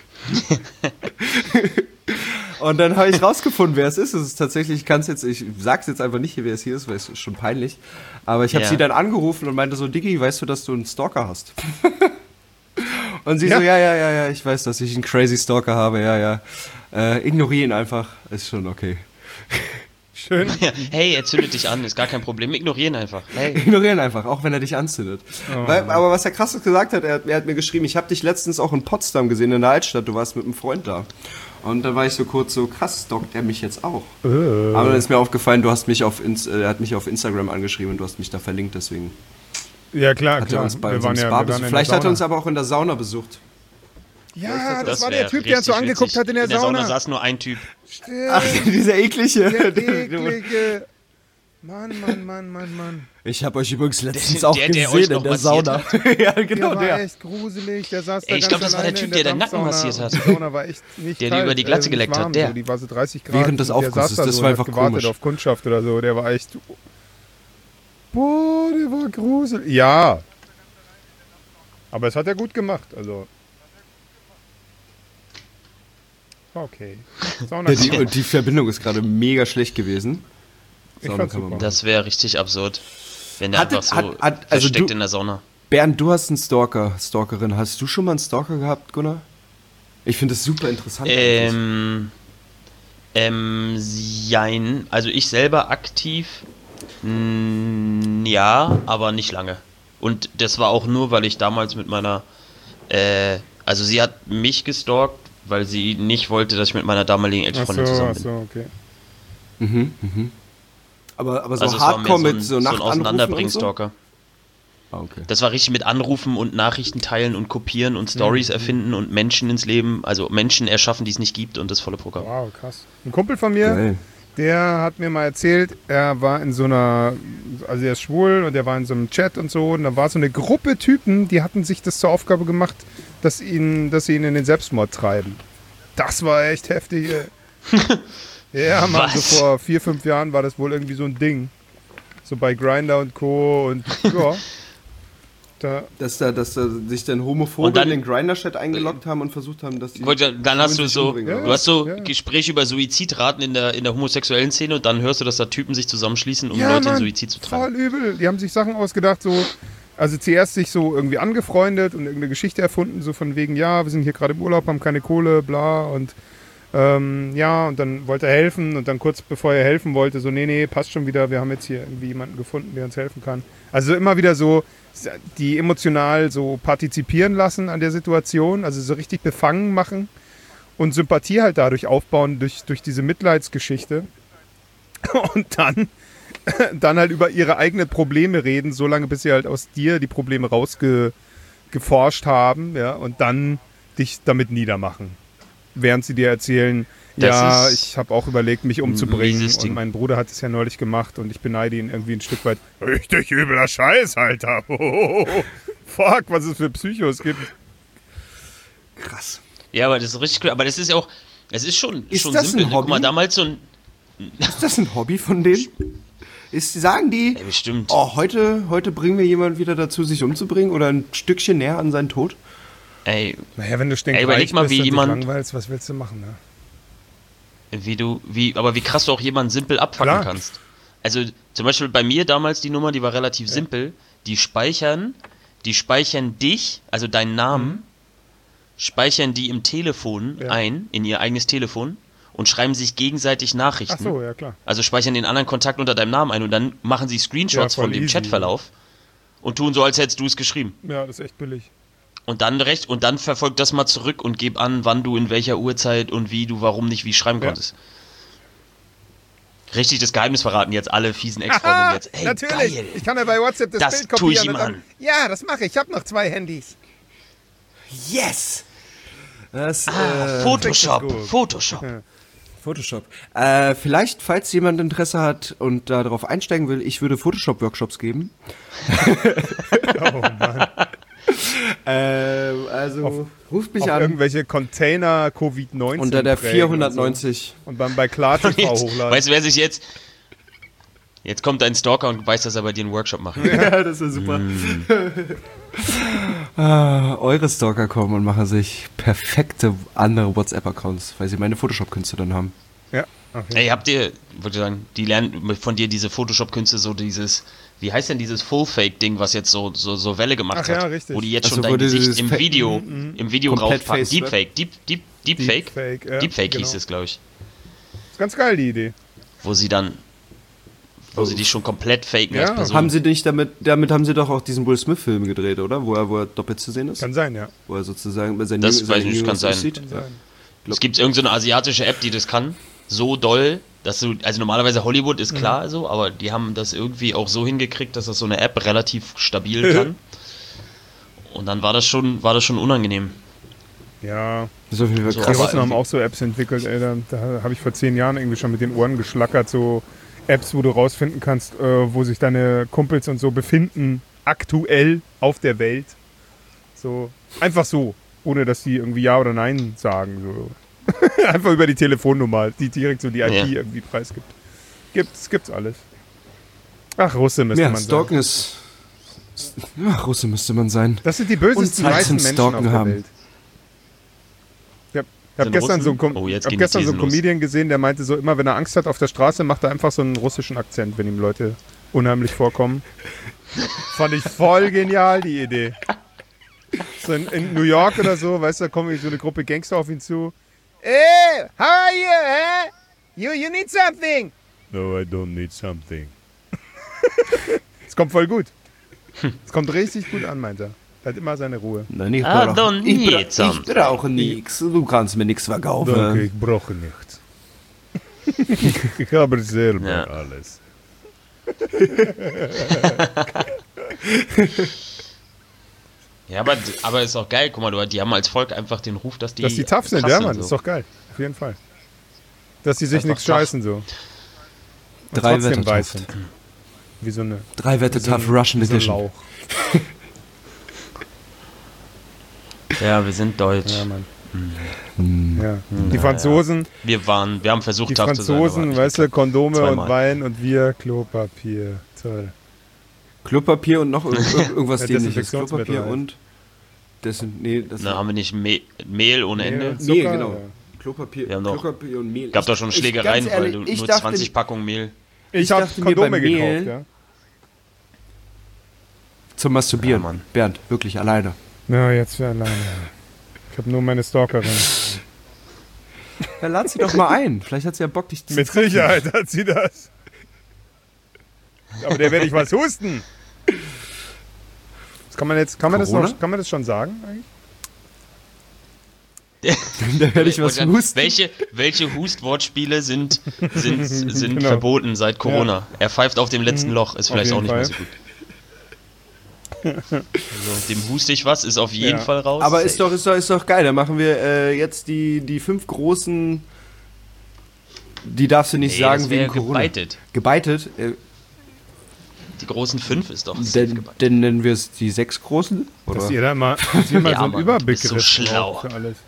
Und dann habe ich rausgefunden, wer es ist. Es ist tatsächlich, ich sag's jetzt einfach nicht, wer es hier ist, weil es ist schon peinlich. Aber ich habe sie dann angerufen und meinte so, Diggi, weißt du, dass du einen Stalker hast? Und sie so, ja, ich weiß, dass ich einen crazy Stalker habe, ja. Ignoriere ihn einfach, ist schon okay. Schön. Hey, er zündet dich an, ist gar kein Problem. Ignorieren einfach. Hey. Ignorieren einfach, auch wenn er dich anzündet. Aber was er krasses gesagt hat, er hat mir geschrieben, ich habe dich letztens auch in Potsdam gesehen, in der Altstadt, du warst mit einem Freund da. Und da war ich so kurz so, krass, stalkt er mich jetzt auch? Aber dann ist mir aufgefallen, er hat mich auf Instagram angeschrieben und du hast mich da verlinkt, deswegen. Ja, klar. Hat er uns bei unserem Spa besucht. Vielleicht hat er uns aber auch in der Sauna besucht. Ja, das war der Typ, der uns so angeguckt hat in der Sauna. In der Sauna saß nur ein Typ. Stimmt. Ach, dieser eklige. Der eklige. Mann. Ich habe euch übrigens letztens auch gesehen in der Sauna. Ja, genau, der war echt gruselig. Der saß da ich glaube, das war der Typ, der den Nacken massiert hat. Die Sauna war echt nicht der kalt, die über die Glatze geleckt hat. So. Die war so 30 Grad. Während des Aufgusses, das war einfach gewartet komisch. auf Kundschaft oder so. Der war echt... Boah, der war gruselig. Ja. Aber es hat er gut gemacht, also... Okay. Die Verbindung ist gerade mega schlecht gewesen. Das wäre richtig absurd, wenn der einfach so versteckt in der Sauna. Bernd, du hast einen Stalkerin. Hast du schon mal einen Stalker gehabt, Gunnar? Ich finde das super interessant. Jein. Also ich selber aktiv, ja, aber nicht lange. Und das war auch nur, weil ich damals mit meiner, also sie hat mich gestalkt, weil sie nicht wollte, dass ich mit meiner damaligen Ex-Freundin zusammen bin. Ach so, okay. Aber so also Hardcore mit so ein Auseinanderbringen-Stalker. Okay. Das war richtig mit Anrufen und Nachrichten teilen und kopieren und Stories erfinden und Menschen ins Leben, also Menschen erschaffen, die es nicht gibt und das volle Programm. Wow, krass. Ein Kumpel von mir, der hat mir mal erzählt, er war in so einer, also er ist schwul und er war in so einem Chat und so und da war so eine Gruppe Typen, die hatten sich das zur Aufgabe gemacht, dass sie ihn in den Selbstmord treiben. Das war echt heftig. Ja, Mann, so vor 4-5 Jahren war das wohl irgendwie so ein Ding. So bei Grindr und Co. und ja. Dass da sich dann Homophobe in den Grindr-Chat eingeloggt haben und versucht haben, dass die... Dann hast du so, Gespräche über Suizidraten in der homosexuellen Szene und dann hörst du, dass da Typen sich zusammenschließen, um Leute in Suizid zu treiben. Voll übel. Die haben sich Sachen ausgedacht, so, also zuerst sich so irgendwie angefreundet und irgendeine Geschichte erfunden, so von wegen, ja, wir sind hier gerade im Urlaub, haben keine Kohle, bla und und dann wollte er helfen und dann kurz bevor er helfen wollte, so, nee, passt schon wieder, wir haben jetzt hier irgendwie jemanden gefunden, der uns helfen kann. Also immer wieder so, die emotional so partizipieren lassen an der Situation, also so richtig befangen machen und Sympathie halt dadurch aufbauen, durch diese Mitleidsgeschichte und dann halt über ihre eigenen Probleme reden, solange bis sie halt aus dir die Probleme rausgeforscht haben, ja, und dann dich damit niedermachen. Während sie dir erzählen, ich habe auch überlegt, mich umzubringen und mein Bruder hat es ja neulich gemacht und ich beneide ihn irgendwie ein Stück weit. Richtig übler Scheiß, Alter. Fuck, was es für Psychos gibt. Krass. Ja, aber das ist richtig cool. Aber das ist ja auch, es ist schon das simpel. Ein Hobby? Guck mal, damals so ein... Ist das ein Hobby von denen? Sagen die, bestimmt. Oh, heute bringen wir jemanden wieder dazu, sich umzubringen oder ein Stückchen näher an seinen Tod? Naja, wenn du überleg mal, wie jemand langweilst, was willst du machen, ne? Aber wie krass du auch jemanden simpel abfacken kannst. Also zum Beispiel bei mir damals die Nummer, die war relativ simpel. Die speichern dich, also deinen Namen, speichern die im Telefon ein, in ihr eigenes Telefon und schreiben sich gegenseitig Nachrichten. Ach so, ja klar. Also speichern den anderen Kontakt unter deinem Namen ein und dann machen sie Screenshots von dem Chatverlauf und tun so, als hättest du es geschrieben. Ja, das ist echt billig. Und dann verfolgt das mal zurück und gib an, wann du in welcher Uhrzeit und wie du warum nicht wie schreiben konntest. Richtig das Geheimnis verraten jetzt alle fiesen Ex-Freundinnen jetzt. Ey, natürlich. Geil. Ich kann ja bei WhatsApp das Bild kopieren. Tue ich ihm an. Ja, das mache ich. Ich habe noch 2 Handys. Yes! Photoshop. Photoshop. Vielleicht, falls jemand Interesse hat und darauf einsteigen will, ich würde Photoshop-Workshops geben. Oh Mann. Ruft mich auf an. Irgendwelche Container Covid-19 unter der 490. Und dann bei KlarTV hochladen. Weißt du, wer sich jetzt kommt ein Stalker und weiß, dass er bei dir einen Workshop macht. Ja, das ist super. Eure Stalker kommen und machen sich perfekte andere WhatsApp-Accounts, weil sie meine Photoshop-Künste dann haben. Ja. Okay. Ey, die lernen von dir diese Photoshop-Künste, so dieses, wie heißt denn dieses Full-Fake-Ding, was jetzt so Welle gemacht hat? Ja, richtig. Wo die jetzt schon dein Gesicht im Video raufpacken. Deepfake. Deepfake hieß es, glaube ich. Ist ganz geil, die Idee. Wo sie dich schon komplett faken als Person. Haben sie nicht damit haben sie doch auch diesen Will Smith-Film gedreht, oder? Wo er doppelt zu sehen ist? Kann sein, ja. Wo er sozusagen weiß ich nicht, kann sein. Es gibt irgendeine asiatische App, die das kann. So doll, dass du, also normalerweise Hollywood ist klar so, aber die haben das irgendwie auch so hingekriegt, dass das so eine App relativ stabil kann. Und dann war das schon unangenehm. Ja. Das ist auf jeden Fall krass. Die Russen haben auch so Apps entwickelt, ey. Da habe ich vor 10 Jahren irgendwie schon mit den Ohren geschlackert, so Apps, wo du rausfinden kannst, wo sich deine Kumpels und so befinden, aktuell auf der Welt. So, einfach so, ohne dass die irgendwie Ja oder Nein sagen. So. Einfach über die Telefonnummer, die direkt so die IP irgendwie preisgibt. Gibt's alles. Ach, Russe müsste man Stalken sein. Russe müsste man sein. Das sind die bösesten reichen Menschen auf der Welt. Ich habe gestern so einen Comedian gesehen, der meinte so, immer wenn er Angst hat auf der Straße, macht er einfach so einen russischen Akzent, wenn ihm Leute unheimlich vorkommen. Fand ich voll genial, die Idee. So in New York oder so, weißt du, da kommt so eine Gruppe Gangster auf ihn zu. Hey, how are you, You need something? No, I don't need something. Es kommt voll gut. Es kommt richtig gut an, meint er. Er hat immer seine Ruhe. Nein, ich brauche nichts. Du kannst mir nichts verkaufen. Danke, ich brauche nichts. Ich habe selber alles. Ja, aber ist auch geil. Guck mal, die haben als Volk einfach den Ruf, dass die tough sind, ja, Mann. So. Ist doch geil. Auf jeden Fall. Dass die sich nichts scheißen, so. Und 3 Wette weiß sind. Wie so eine... 3 Wette Tough Russian Edition. Lauch. Ja, wir sind deutsch. Ja, Mann. Ja. Die Franzosen... Wir haben versucht, tough zu sein. Die Franzosen, weißt du, Kondome zweimal. Und Wein und wir Klopapier. Toll. Klopapier und noch irgendwas dämliches. Klopapier halt. Und... Das haben wir nicht Mehl ohne Ende? Zucker, Mehl, genau. Klopapier und Mehl. Gab doch schon Schlägereien, weil du nur 20 Packungen Mehl... Ich habe Kondome gekauft, ja. Zum Masturbieren, Mann. Bernd, wirklich alleine. Ja, jetzt für alleine. Ich habe nur meine Stalkerin. Ja, lad sie doch mal ein. Vielleicht hat sie ja Bock, dich zu Mit Sicherheit hat sie das. Aber der werde ich was husten. Kann man das schon sagen eigentlich? Da werde ich was husten. Welche Hustwortspiele sind verboten seit Corona? Ja. Er pfeift auf dem letzten Loch, ist vielleicht auch nicht mehr so gut. Also, dem huste ich was, ist auf jeden Fall raus. Aber ist doch geil. Dann machen wir jetzt die 5 großen. Die darfst du nicht sagen wegen Corona. Gebeitet. Die großen 5 ist doch Dann nennen wir es die 6 großen? Oder? Dass ihr da mal so einen Überblick so schlau für alles.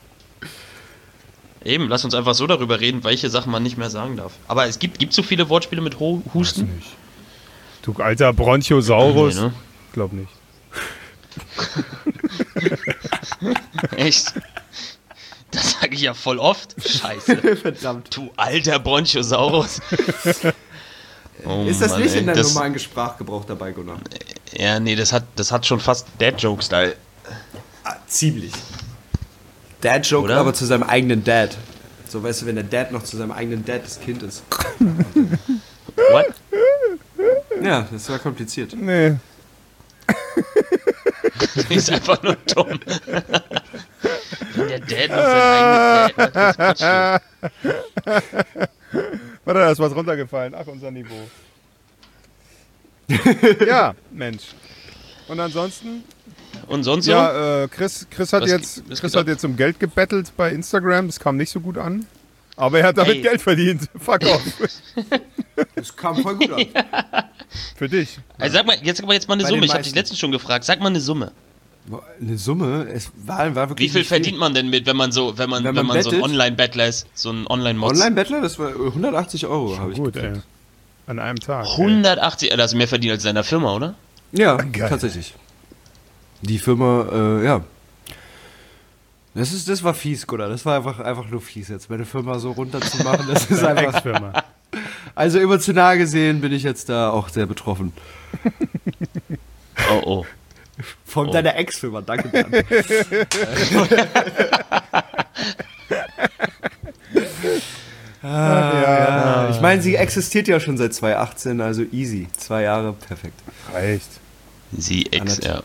Eben, lass uns einfach so darüber reden, welche Sachen man nicht mehr sagen darf. Aber es gibt so viele Wortspiele mit Husten? Nicht. Du alter Bronchiosaurus. Nee, ne? Glaub nicht. Echt? Das sage ich ja voll oft. Scheiße. Verdammt. Du alter Bronchiosaurus. Ist das nicht in deinem normalen Sprachgebrauch dabei, Gunnar? Ja, nee, das hat schon fast Dad-Joke-Style. Ziemlich. Dad-Joke, aber zu seinem eigenen Dad. So, weißt du, wenn der Dad noch zu seinem eigenen Dad das Kind ist. What? Ja, das war kompliziert. Nee. Ist einfach nur dumm. Der Dad noch sein eigenes Dad. Warte, da ist was runtergefallen. Ach, unser Niveau. Ja, Mensch. Und ansonsten? Und sonst so? Ja, Chris hat jetzt um Geld gebettelt bei Instagram. Das kam nicht so gut an. Aber er hat damit Geld verdient. Fuck off. Das kam voll gut an. Für dich. Also sag mal jetzt mal eine Summe. Ich habe dich letztens schon gefragt. Sag mal eine Summe. Eine Summe? Es war wirklich. Wie viel verdient man denn mit, wenn man so ein Online-Bettler ist? So ein Online-Mods? Online-Bettler? Das war 180 Euro, habe ich gut, ey. An einem Tag. 180, das ist mehr verdient als deiner Firma, oder? Ja, tatsächlich. Die Firma, ja. Das war fies, Gunnar. Das war einfach nur fies, jetzt meine Firma so runterzumachen. Das ist einfach Ex-Firma. Also emotional gesehen bin ich jetzt da auch sehr betroffen. Oh. Von deiner Ex-Firma, danke Bernd. Ja. Ich meine, sie existiert ja schon seit 2018, also easy. 2 Jahre, perfekt. Reicht. Ja.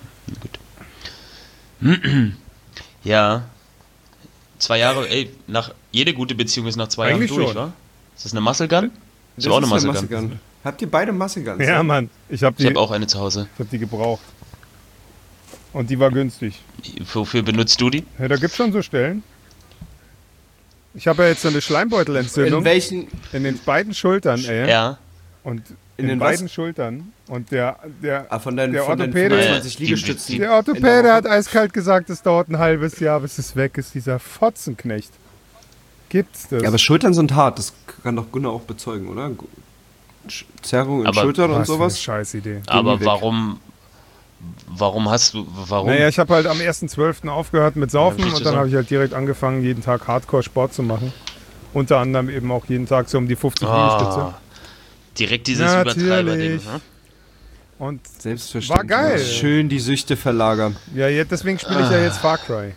Gut. Ja. 2 Jahre, jede gute Beziehung ist nach 2 Jahren eigentlich durch, schon. wa? Ist das eine Muscle Gun? Das ist auch eine Muscle Gun. Habt ihr beide Muscle Guns? Ja, Mann. Ich hab auch eine zu Hause. Ich hab die gebraucht. Und die war günstig. Wofür benutzt du die? Ja, da gibt's schon so Stellen. Ich habe ja jetzt so eine Schleimbeutelentzündung. In welchen? In den beiden Schultern, ey. Ja. Und in beiden Schultern. Und der Orthopäde, 25 Liegestützen. Der Orthopäde hat eiskalt gesagt, es dauert ein halbes Jahr, bis es weg ist, dieser Fotzenknecht. Gibt's das? Ja, aber Schultern sind hart, das kann doch Gunnar auch bezeugen, oder? Zerrung in Schultern und sowas. Was für eine Scheißidee. Aber warum hast du... Naja, ich habe halt am 1.12. aufgehört mit Saufen und dann habe ich halt direkt angefangen, jeden Tag Hardcore-Sport zu machen. Unter anderem eben auch jeden Tag so um die 50 Liegestütze. Direkt dieses Übertreiber-Ding. Ne? Und selbstverständlich. War geil. Schön die Süchte verlagern. Ja, deswegen spiele ich ja jetzt Far Cry.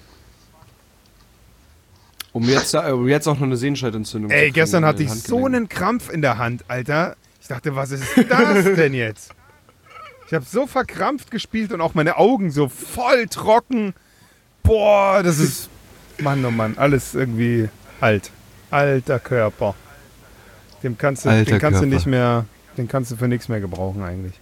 Um jetzt auch noch eine Sehenscheidentzündung zu kriegen. Gestern hatte ich so einen Krampf in der Hand, Alter. Ich dachte, was ist das denn jetzt? Ich habe so verkrampft gespielt und auch meine Augen so voll trocken. Boah, das ist... Mann, oh Mann, alles irgendwie alt. Alter Körper. Den kannst du nicht mehr... Den kannst du für nichts mehr gebrauchen eigentlich.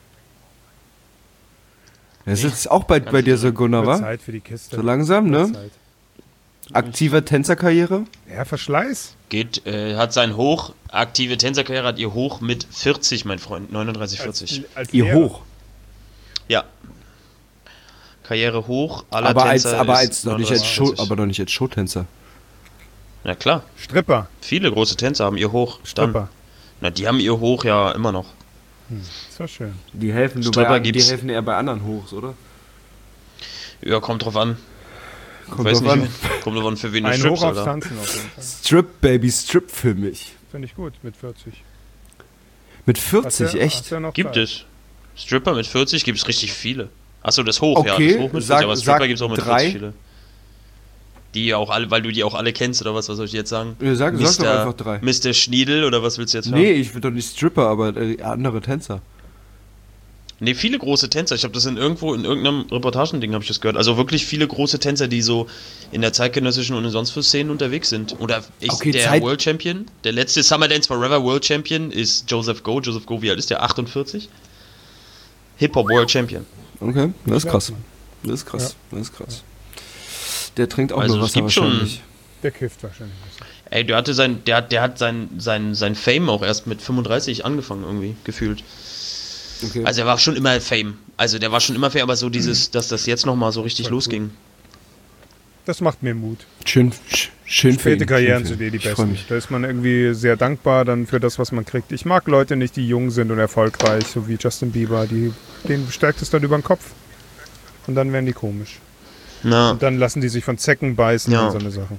Das ist auch bei dir so, Gunnar, wa? Zeit für die Kiste. So langsam, ne? Zeit. Aktive Tänzerkarriere? Ja, Verschleiß. Hat sein Hoch, aktive Tänzerkarriere hat ihr Hoch mit 40, mein Freund, 39, 40. Als ihr Hoch? Ja. Karriere hoch, aller Tänzer aber doch nicht als Showtänzer. Na klar. Stripper. Viele große Tänzer haben ihr Hoch. Stripper. Na, die haben ihr Hoch ja immer noch. Das war schön. Die helfen eher bei anderen Hochs, oder? Ja, kommt drauf an. Kommt drauf an, für wen du Ein strippst, Hoch aufs oder? Tanzen auf jeden Fall. Strip, Baby, Strip für mich. Finde ich gut, mit 40. Mit 40, echt? Gibt es. Stripper mit 40 gibt es richtig viele. Achso, das Hoch, okay, das Hoch mit 40, aber Stripper gibt es auch mit 40 viele. Die auch alle, weil du die auch alle kennst, oder was soll ich jetzt sagen? Ja, sag doch einfach 3. Mr. Schniedel, oder was willst du jetzt hören? Nee, ich will doch nicht Stripper, aber andere Tänzer. Nee, viele große Tänzer. Ich habe das in irgendeinem Reportagending habe ich das gehört. Also wirklich viele große Tänzer, die so in der zeitgenössischen und in sonst für Szenen unterwegs sind. Oder der World Champion, der letzte Summer Dance Forever World Champion ist Joseph Go. Joseph Go, wie alt ist der? 48? Hip-Hop World Champion. Okay, das ist krass. Das ist krass. Der trinkt auch nur Wasser wahrscheinlich. Der kifft wahrscheinlich. Ey, der hat sein Fame auch erst mit 35 angefangen irgendwie, gefühlt. Okay. Also er war schon immer Fame. Aber so dieses, dass das jetzt nochmal so richtig losging. Das macht mir Mut. Schön späte Karrieren sind die besten. Da ist man irgendwie sehr dankbar dann für das, was man kriegt. Ich mag Leute nicht, die jung sind und erfolgreich, so wie Justin Bieber. Denen stärkt es dann über den Kopf. Und dann werden die komisch. Na. Und dann lassen die sich von Zecken beißen und so eine Sache.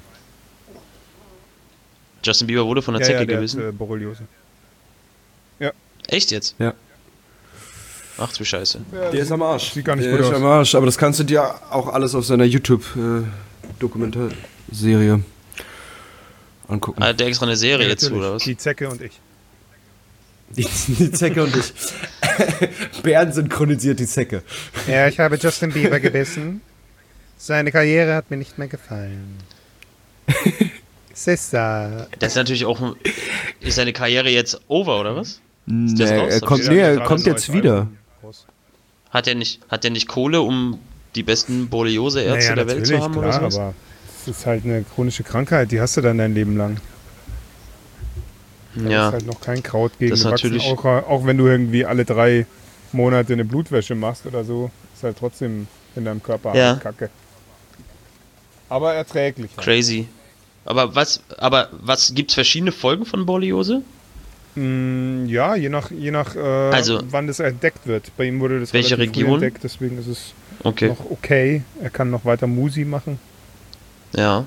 Justin Bieber wurde von der Zecke gebissen? Der hat Borreliose. Ja. Echt jetzt? Ja. Ach du Scheiße. Ja, der ist am Arsch. Sieht gar nicht gut aus. Der ist am Arsch, aber das kannst du dir auch alles auf seiner YouTube-Dokumentarserie angucken. Hat der extra eine Serie jetzt zu, oder was? Die Zecke und ich. Die Zecke und ich. Bernd synchronisiert die Zecke. Ja, ich habe Justin Bieber gebissen. Seine Karriere hat mir nicht mehr gefallen. Sissa. Das ist natürlich auch... Ist seine Karriere jetzt over, oder was? Nee, er kommt jetzt wieder. Hat er nicht Kohle, um die besten Borreliose-Ärzte der Welt zu haben, klar, oder so? Aber es ist halt eine chronische Krankheit, die hast du dann dein Leben lang. Da ist halt noch kein Kraut gegen gewachsen. Auch wenn du irgendwie alle 3 Monate eine Blutwäsche machst oder so, ist halt trotzdem in deinem Körper Kacke. Aber erträglich. Crazy. Aber was gibt's verschiedene Folgen von Borreliose? Ja, je nach wann das entdeckt wird. Bei ihm wurde das welche Region entdeckt, deswegen ist es noch okay. Er kann noch weiter Musi machen. Ja.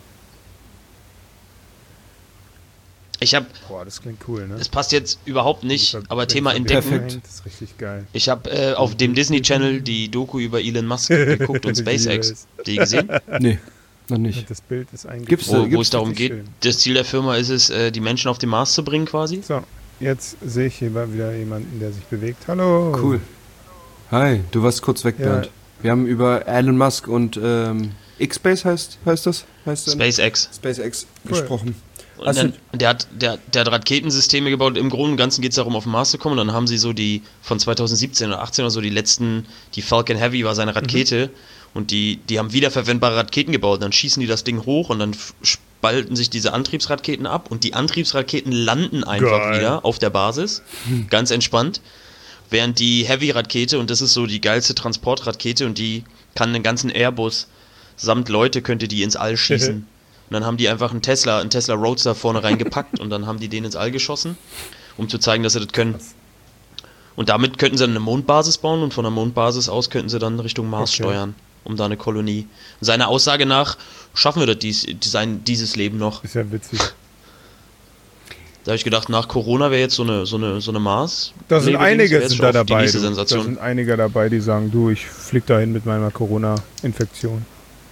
Das klingt cool, ne? Es passt jetzt überhaupt nicht, aber Thema Entdecken. Perfekt. Das ist richtig geil. Ich habe auf dem Disney Channel die Doku über Elon Musk geguckt und SpaceX. Die gesehen? Nee, noch nicht. Das Bild ist eigentlich wo es darum geht, das Ziel der Firma ist es, die Menschen auf den Mars zu bringen quasi. So, jetzt sehe ich hier wieder jemanden, der sich bewegt. Hallo. Cool. Hi, du warst kurz weg, Bernd. Wir haben über Elon Musk und X-Space heißt das? SpaceX gesprochen. Und dann, der hat Raketensysteme gebaut. Im Großen und Ganzen geht es darum, auf den Mars zu kommen. Und dann haben sie so die von 2017 oder 18 oder so die Falcon Heavy war seine Rakete. Und die haben wiederverwendbare Raketen gebaut. Und dann schießen die das Ding hoch und dann ballten sich diese Antriebsraketen ab und die Antriebsraketen landen einfach wieder auf der Basis, ganz entspannt, während die Heavy-Rakete, und das ist so die geilste Transportrakete und die kann einen ganzen Airbus samt Leute, könnte die ins All schießen. Und dann haben die einfach einen Tesla Roadster vorne reingepackt und dann haben die den ins All geschossen, um zu zeigen, dass sie das können. Und damit könnten sie eine Mondbasis bauen und von der Mondbasis aus könnten sie dann Richtung Mars steuern, um da eine Kolonie. Seiner Aussage nach schaffen wir das dieses Leben noch. Ist ja witzig. Da habe ich gedacht, nach Corona wäre jetzt so eine Mars. Da sind einige da dabei. Die Sensation. Da sind einige dabei, die sagen, du, ich flieg dahin mit meiner Corona-Infektion.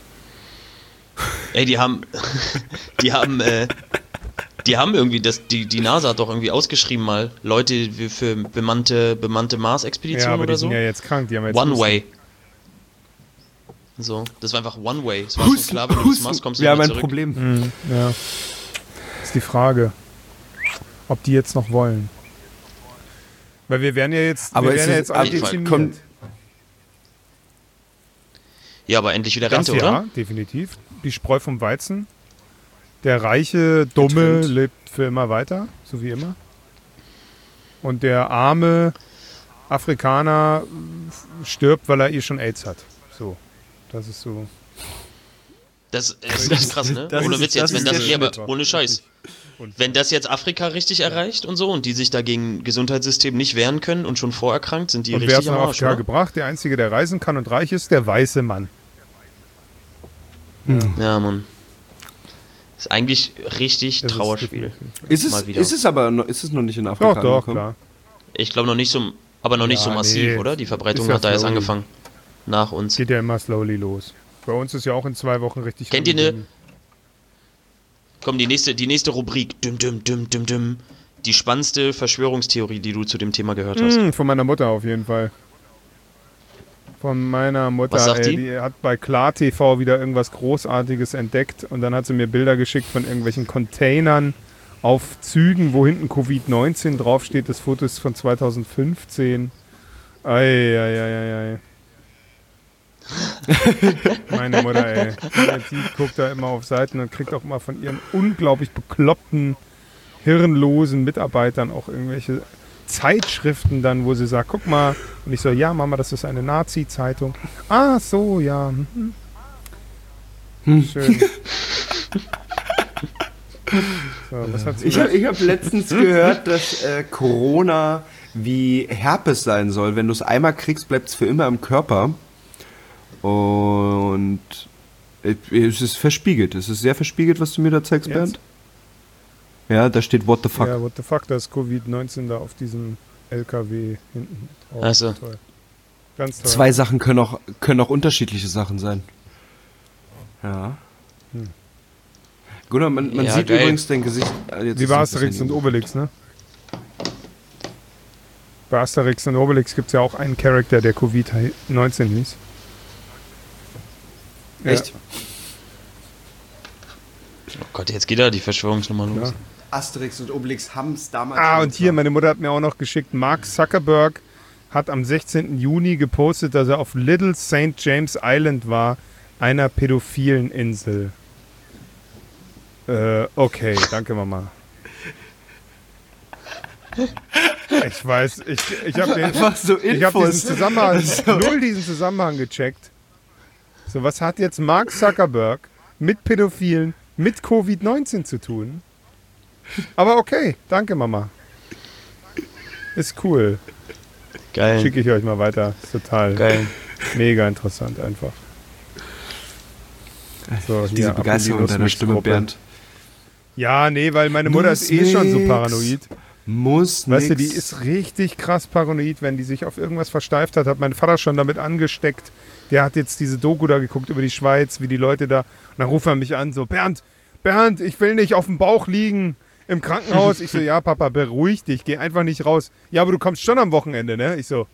Ey, die haben irgendwie, die NASA hat doch irgendwie ausgeschrieben mal, Leute für bemannte Mars-Expeditionen aber oder die sind ja jetzt krank, die haben jetzt One-Way. So, das war einfach One-Way. Es war schon klar, wenn du bis Mars kommst, wir haben ein zurück. Problem. Ja. Ist die Frage, ob die jetzt noch wollen. Weil wir werden ja jetzt, aber jetzt alle dezimiert. Ja, aber endlich wieder Rente, oder? Ja, definitiv. Die Spreu vom Weizen. Der reiche, dumme lebt für immer weiter, so wie immer. Und der arme Afrikaner stirbt, weil er schon AIDS hat. So, das ist so. Das ist krass, ne? Ohne Witz jetzt, ohne Scheiß. Wenn das jetzt Afrika richtig erreicht und so und die sich dagegen Gesundheitssystem nicht wehren können und schon vorerkrankt, sind die und richtig am Arsch, wer ist nach Afrika gebracht? Der Einzige, der reisen kann und reich ist, der weiße Mann. Ja, Mann. Ist eigentlich richtig Trauerspiel. Ist es noch nicht in Afrika? Doch, klar. Ich glaube noch nicht so massiv, oder? Die Verbreitung hat da erst angefangen. Nach uns. Geht ja immer slowly los. Bei uns ist ja auch in 2 Wochen richtig. Kennt ihr die nächste Rubrik. Düm. Die spannendste Verschwörungstheorie, die du zu dem Thema gehört hast. Von meiner Mutter auf jeden Fall. Von meiner Mutter. Was sagt die hat bei Klar TV wieder irgendwas Großartiges entdeckt und dann hat sie mir Bilder geschickt von irgendwelchen Containern auf Zügen, wo hinten Covid-19 draufsteht. Das Foto ist von 2015. Ei. Meine Mutter, ey. Die guckt da immer auf Seiten und kriegt auch immer von ihren unglaublich bekloppten, hirnlosen Mitarbeitern auch irgendwelche Zeitschriften dann, wo sie sagt, guck mal. Und ich so, ja Mama, das ist eine Nazi-Zeitung. Ah, so, ja. Schön. So, was hat's ich hab letztens gehört, dass Corona wie Herpes sein soll. Wenn du es einmal kriegst, bleibt es für immer im Körper. Und es ist verspiegelt. Es ist sehr verspiegelt, was du mir da zeigst, Bernd. Ja, da steht What the fuck. Ja, What the fuck, da ist Covid-19 da auf diesem LKW hinten. Oh, also. Toll. Ganz toll. 2 Sachen können auch unterschiedliche Sachen sein. Ja. Gunnar, man sieht geil. Übrigens dein Gesicht. Wie war Asterix und Obelix, ne? Bei Asterix und Obelix gibt es ja auch einen Charakter, der Covid-19 hieß. Echt? Oh Gott, jetzt geht da die Verschwörungsnummer los. Ja. Asterix und Obelix haben es damals. Und hier, meine Mutter hat mir auch noch geschickt, Mark Zuckerberg hat am 16. Juni gepostet, dass er auf Little St. James Island war, einer pädophilen Insel. Okay, danke Mama. Ich weiß, ich habe diesen Zusammenhang gecheckt. So, was hat jetzt Mark Zuckerberg mit Pädophilen, mit Covid-19 zu tun? Aber okay, danke Mama. Ist cool. Geil. Schicke ich euch mal weiter. Ist total geil. Mega interessant einfach. So, diese Begeisterung deiner Stimme, Bernd. Ja, nee, weil meine Mutter ist schon so paranoid. Weißt du, die ist richtig krass paranoid, wenn die sich auf irgendwas versteift hat mein Vater schon damit angesteckt. Der hat jetzt diese Doku da geguckt über die Schweiz, wie die Leute da. Und dann ruft er mich an, so, Bernd, ich will nicht auf dem Bauch liegen im Krankenhaus. Ich so, ja, Papa, beruhig dich, geh einfach nicht raus. Ja, aber du kommst schon am Wochenende, ne? Ich so,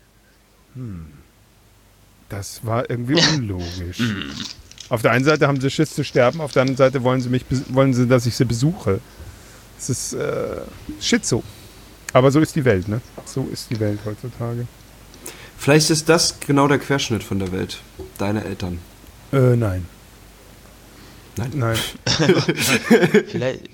das war irgendwie unlogisch. Auf der einen Seite haben sie Schiss zu sterben, auf der anderen Seite wollen sie, dass ich sie besuche. Das ist Schizo. Aber so ist die Welt, ne? So ist die Welt heutzutage. Vielleicht ist das genau der Querschnitt von der Welt. Deine Eltern. Nein. Nein. Vielleicht.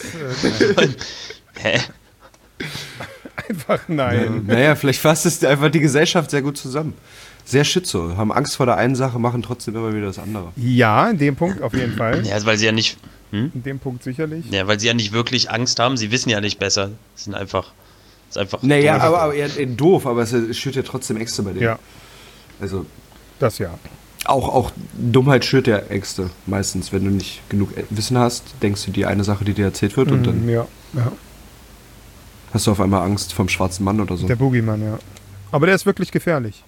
Hä? Einfach nein. Naja, vielleicht fasst es einfach die Gesellschaft sehr gut zusammen. Sehr schizo, haben Angst vor der einen Sache, machen trotzdem immer wieder das andere. Ja, in dem Punkt auf jeden Fall. Ja, weil sie ja nicht... In dem Punkt sicherlich. Ja, weil sie ja nicht wirklich Angst haben, sie wissen ja nicht besser. Sie sind einfach... Ist einfach naja, aber doof, aber es schürt ja trotzdem Ängste bei denen. Ja. Also... Das ja. Auch Dummheit schürt ja Ängste meistens. Wenn du nicht genug Wissen hast, denkst du die eine Sache, die dir erzählt wird und dann hast du auf einmal Angst vom schwarzen Mann oder so. Der Boogeymann, ja. Aber der ist wirklich gefährlich.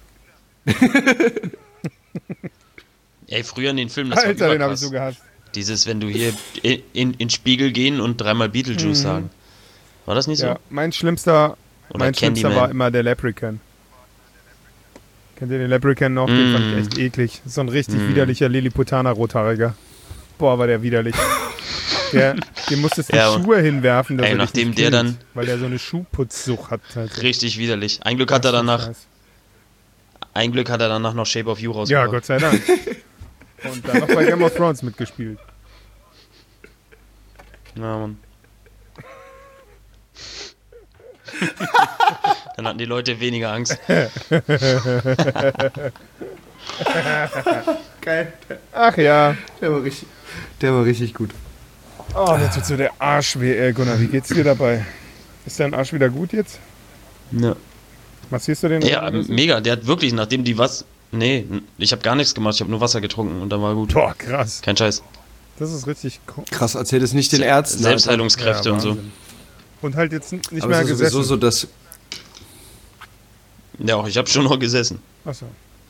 Ey, früher in den Filmen, das Alter, war den habe ich so gehasst. Dieses, wenn du hier in den Spiegel gehen und dreimal Beetlejuice sagen. War das nicht so? Ja, mein schlimmster war immer der Leprechaun. Kennt ihr den Leprechaun noch? Den fand ich echt eklig. So ein richtig widerlicher Lilliputaner-Rothaariger. Boah, war der widerlich. Dem musstest du Schuhe hinwerfen, dass nachdem nicht der killt, dann weil der so eine Schuhputzsucht hat. Halt. Richtig widerlich. Ein Glück hat er danach noch Shape of You rausgebracht. Ja, Gott sei Dank. Und dann noch bei Game of Thrones mitgespielt. Ja, Mann. Dann hatten die Leute weniger Angst. Geil. Ach ja. Der war richtig gut. Oh, jetzt tut so der Arsch weh, ey. Gunnar, wie geht's dir dabei? Ist dein Arsch wieder gut jetzt? Ja. Massierst du den? Ja, mega. Der hat wirklich, nachdem die Nee, ich habe gar nichts gemacht. Ich habe nur Wasser getrunken und dann war gut. Boah, krass. Kein Scheiß. Das ist richtig krass, erzähl es nicht den Ärzten. Selbstheilungskräfte und so. Und halt jetzt nicht aber mehr es ist gesessen. So, dass ja, auch ich habe schon noch gesessen. Achso.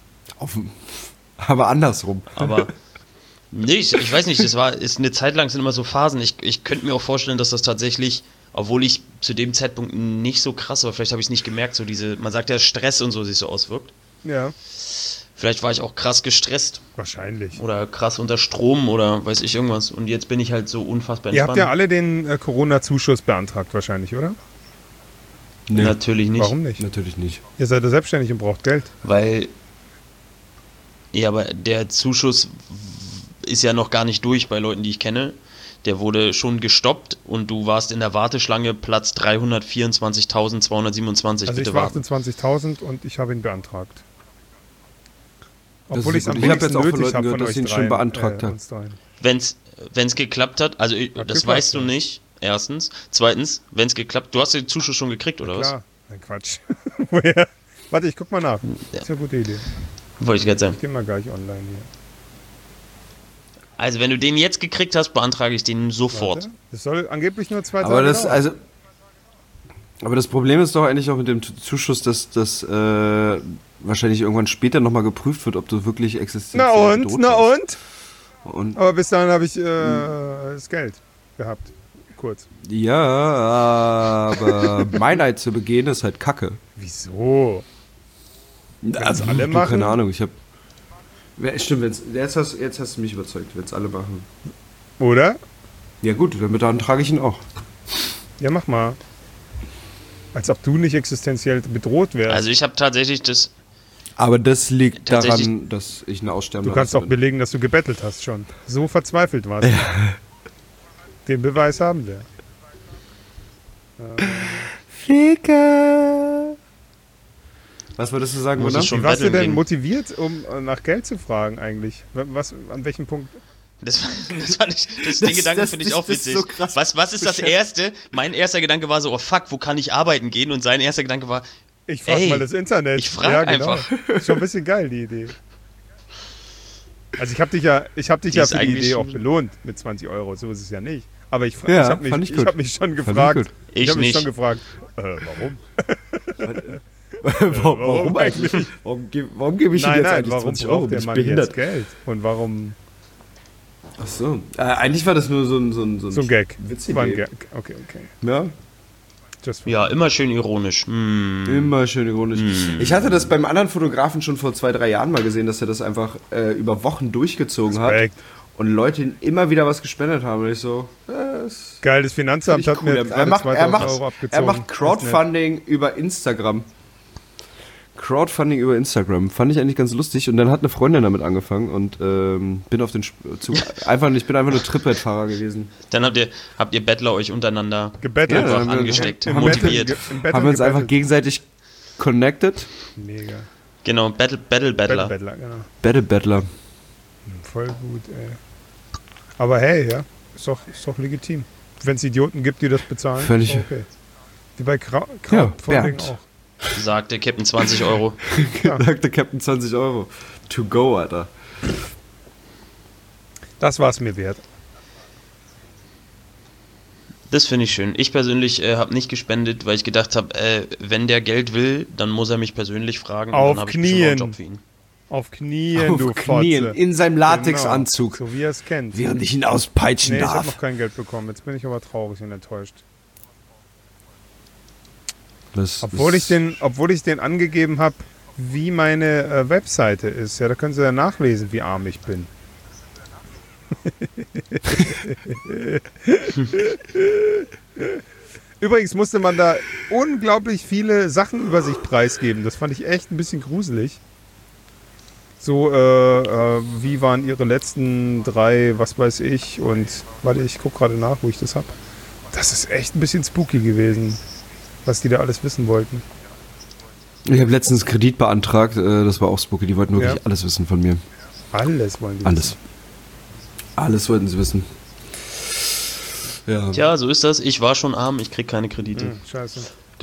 Aber andersrum. Aber nee, ich weiß nicht, ist eine Zeit lang sind immer so Phasen. Ich könnte mir auch vorstellen, dass das tatsächlich, obwohl ich zu dem Zeitpunkt nicht so krass war, vielleicht habe ich es nicht gemerkt, so man sagt ja Stress und so sich so auswirkt. Ja. Vielleicht war ich auch krass gestresst. Wahrscheinlich. Oder krass unter Strom oder weiß ich irgendwas. Und jetzt bin ich halt so unfassbar entspannt. Ihr habt ja alle den Corona-Zuschuss beantragt wahrscheinlich, oder? Nee. Natürlich nicht. Warum nicht? Natürlich nicht. Ihr seid ja selbstständig und braucht Geld. Weil, ja, aber der Zuschuss ist ja noch gar nicht durch bei Leuten, die ich kenne. Der wurde schon gestoppt und du warst in der Warteschlange Platz 324.227. Also ich war 28.000 und ich habe ihn beantragt. Das Obwohl ich es am ich habe jetzt auch von nötig Leuten habe gehört, von dass euch sie ihn schon beantragt haben. Wenn's geklappt hat, also das geklappt, weißt du ja. nicht, erstens. Zweitens, wenn es geklappt, du hast den Zuschuss schon gekriegt, oder was? Klar, nein, Quatsch. Woher? Warte, ich guck mal nach. Das ist eine gute Idee. Wollte ich gerade sagen. Ich gehe mal gleich online hier. Also wenn du den jetzt gekriegt hast, beantrage ich den sofort. Warte. Das soll angeblich nur 2 Tage Aber das, dauern. aber das Problem ist doch eigentlich auch mit dem Zuschuss, dass das wahrscheinlich irgendwann später nochmal geprüft wird, ob du wirklich existenziell bedroht bist. Und Aber bis dahin habe ich das Geld gehabt. Kurz. ja, aber Meineid zu begehen ist halt Kacke. Wieso? Also alle machen? Keine Ahnung, stimmt, jetzt hast du mich überzeugt, wenn es alle machen. Oder? Ja gut, dann beantrage ich ihn auch. Ja, mach mal. Als ob du nicht existenziell bedroht wärst. Also ich habe tatsächlich das... Aber das liegt daran, dass ich eine Aussterben Du kannst auch belegen, dass du gebettelt hast schon. So verzweifelt warst du. Den Beweis haben wir. Ficker! Was würdest du sagen, Muss Gunnar? ich schon Wie warst du betteln denn gehen? motiviert, um nach Geld zu fragen eigentlich? An welchem Punkt? Den Gedanken finde ich auch das ist witzig. so krass Was ist das Erste? Mein erster Gedanke war so, oh fuck, wo kann ich arbeiten gehen? Und sein erster Gedanke war, Ich frage mal das Internet. ich frag einfach. Ist schon ein bisschen geil, die Idee. Also ich habe dich ja für die Idee auch belohnt mit 20 €. So ist es ja nicht. Aber ich habe mich schon gefragt. Warum? Warum eigentlich? Warum gebe ich ihm jetzt eigentlich 20 €? Bin ich behindert? Jetzt Geld? Und warum? Ach so. Eigentlich war das nur so ein Gag. Witzig. War ein Gag. Okay. Ja. ja, immer schön ironisch. Immer schön ironisch. Ich hatte das beim anderen Fotografen schon vor 2-3 Jahren mal gesehen, dass er das einfach über Wochen durchgezogen Respekt. hat und Leute ihm immer wieder was gespendet haben. Und ich so, Geil, das Finanzamt hat mir er gerade macht, 2.000 € abgezogen. er macht Crowdfunding über Instagram. Crowdfunding über Instagram. Fand ich eigentlich ganz lustig. Und dann hat eine Freundin damit angefangen und bin auf den Zug. Ich bin einfach nur Trittbrettfahrer gewesen. Dann habt ihr Bettler euch untereinander gebettelt. einfach angesteckt, motiviert. Haben wir uns einfach gegenseitig connected. Mega. Genau, Battler. Genau. Battler. Voll gut, ey. Aber hey, ja, ist doch legitim. Wenn es Idioten gibt, die das bezahlen, völlig okay. Wie bei Bernd. auch. Sagte Captain 20 €. Sagte Captain 20 €. To go, Alter. Das war es mir wert. Das finde ich schön. Ich persönlich habe nicht gespendet, weil ich gedacht habe, wenn der Geld will, dann muss er mich persönlich fragen. Auf und dann habe ich bestimmt auch einen Job für ihn. Auf Knien, Auf du Knien, Fotze. in seinem Latexanzug. Genau, so wie er es kennt. Während ich ihn auspeitschen Nee, ich habe darf. noch kein Geld bekommen. Jetzt bin ich aber traurig und enttäuscht. Obwohl ich den angegeben habe, wie meine Webseite ist. Ja, da können Sie ja nachlesen, wie arm ich bin. Übrigens musste man da unglaublich viele Sachen über sich preisgeben. Das fand ich echt ein bisschen gruselig. So, wie waren Ihre letzten 3, was weiß ich. Und warte, ich gucke gerade nach, wo ich das habe. Das ist echt ein bisschen spooky gewesen, was die da alles wissen wollten. Ich habe letztens Kredit beantragt, das war auch spooky. Die wollten wirklich alles wissen von mir. Alles wollen die Alles. wissen. Alles wollten sie wissen. Ja. Tja, so ist das. Ich war schon arm, ich krieg keine Kredite. Scheiße.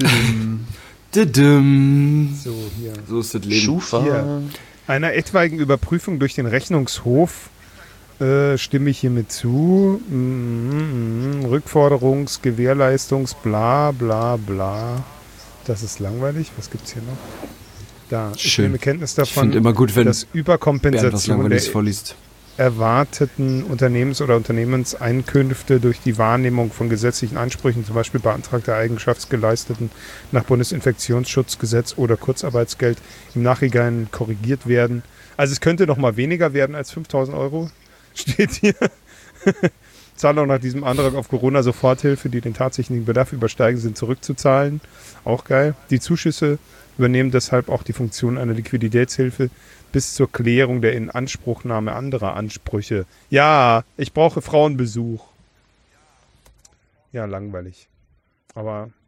Didim. So, hier. So ist das Leben. Schufa. Hier. Einer etwaigen Überprüfung durch den Rechnungshof stimme ich hiermit zu. Rückforderungs-, bla bla bla. Das ist langweilig. Was gibt's hier noch? Da. Ich Schön. nehme Kenntnis davon, Ich finde immer gut, wenn dass Bernd was Überkompensation Langweiliges der vorliest. erwarteten Unternehmens- oder Unternehmenseinkünfte durch die Wahrnehmung von gesetzlichen Ansprüchen, zum Beispiel beantragte Eigenschaftsgeleisteten nach Bundesinfektionsschutzgesetz oder Kurzarbeitsgeld, im Nachhinein korrigiert werden. Also es könnte noch mal weniger werden als 5.000 €, steht hier. Zahlung nach diesem Antrag auf Corona-Soforthilfe, die den tatsächlichen Bedarf übersteigen, sind zurückzuzahlen. Auch geil. Die Zuschüsse übernehmen deshalb auch die Funktion einer Liquiditätshilfe bis zur Klärung der Inanspruchnahme anderer Ansprüche. Ja, ich brauche Frauenbesuch. Ja, langweilig. Aber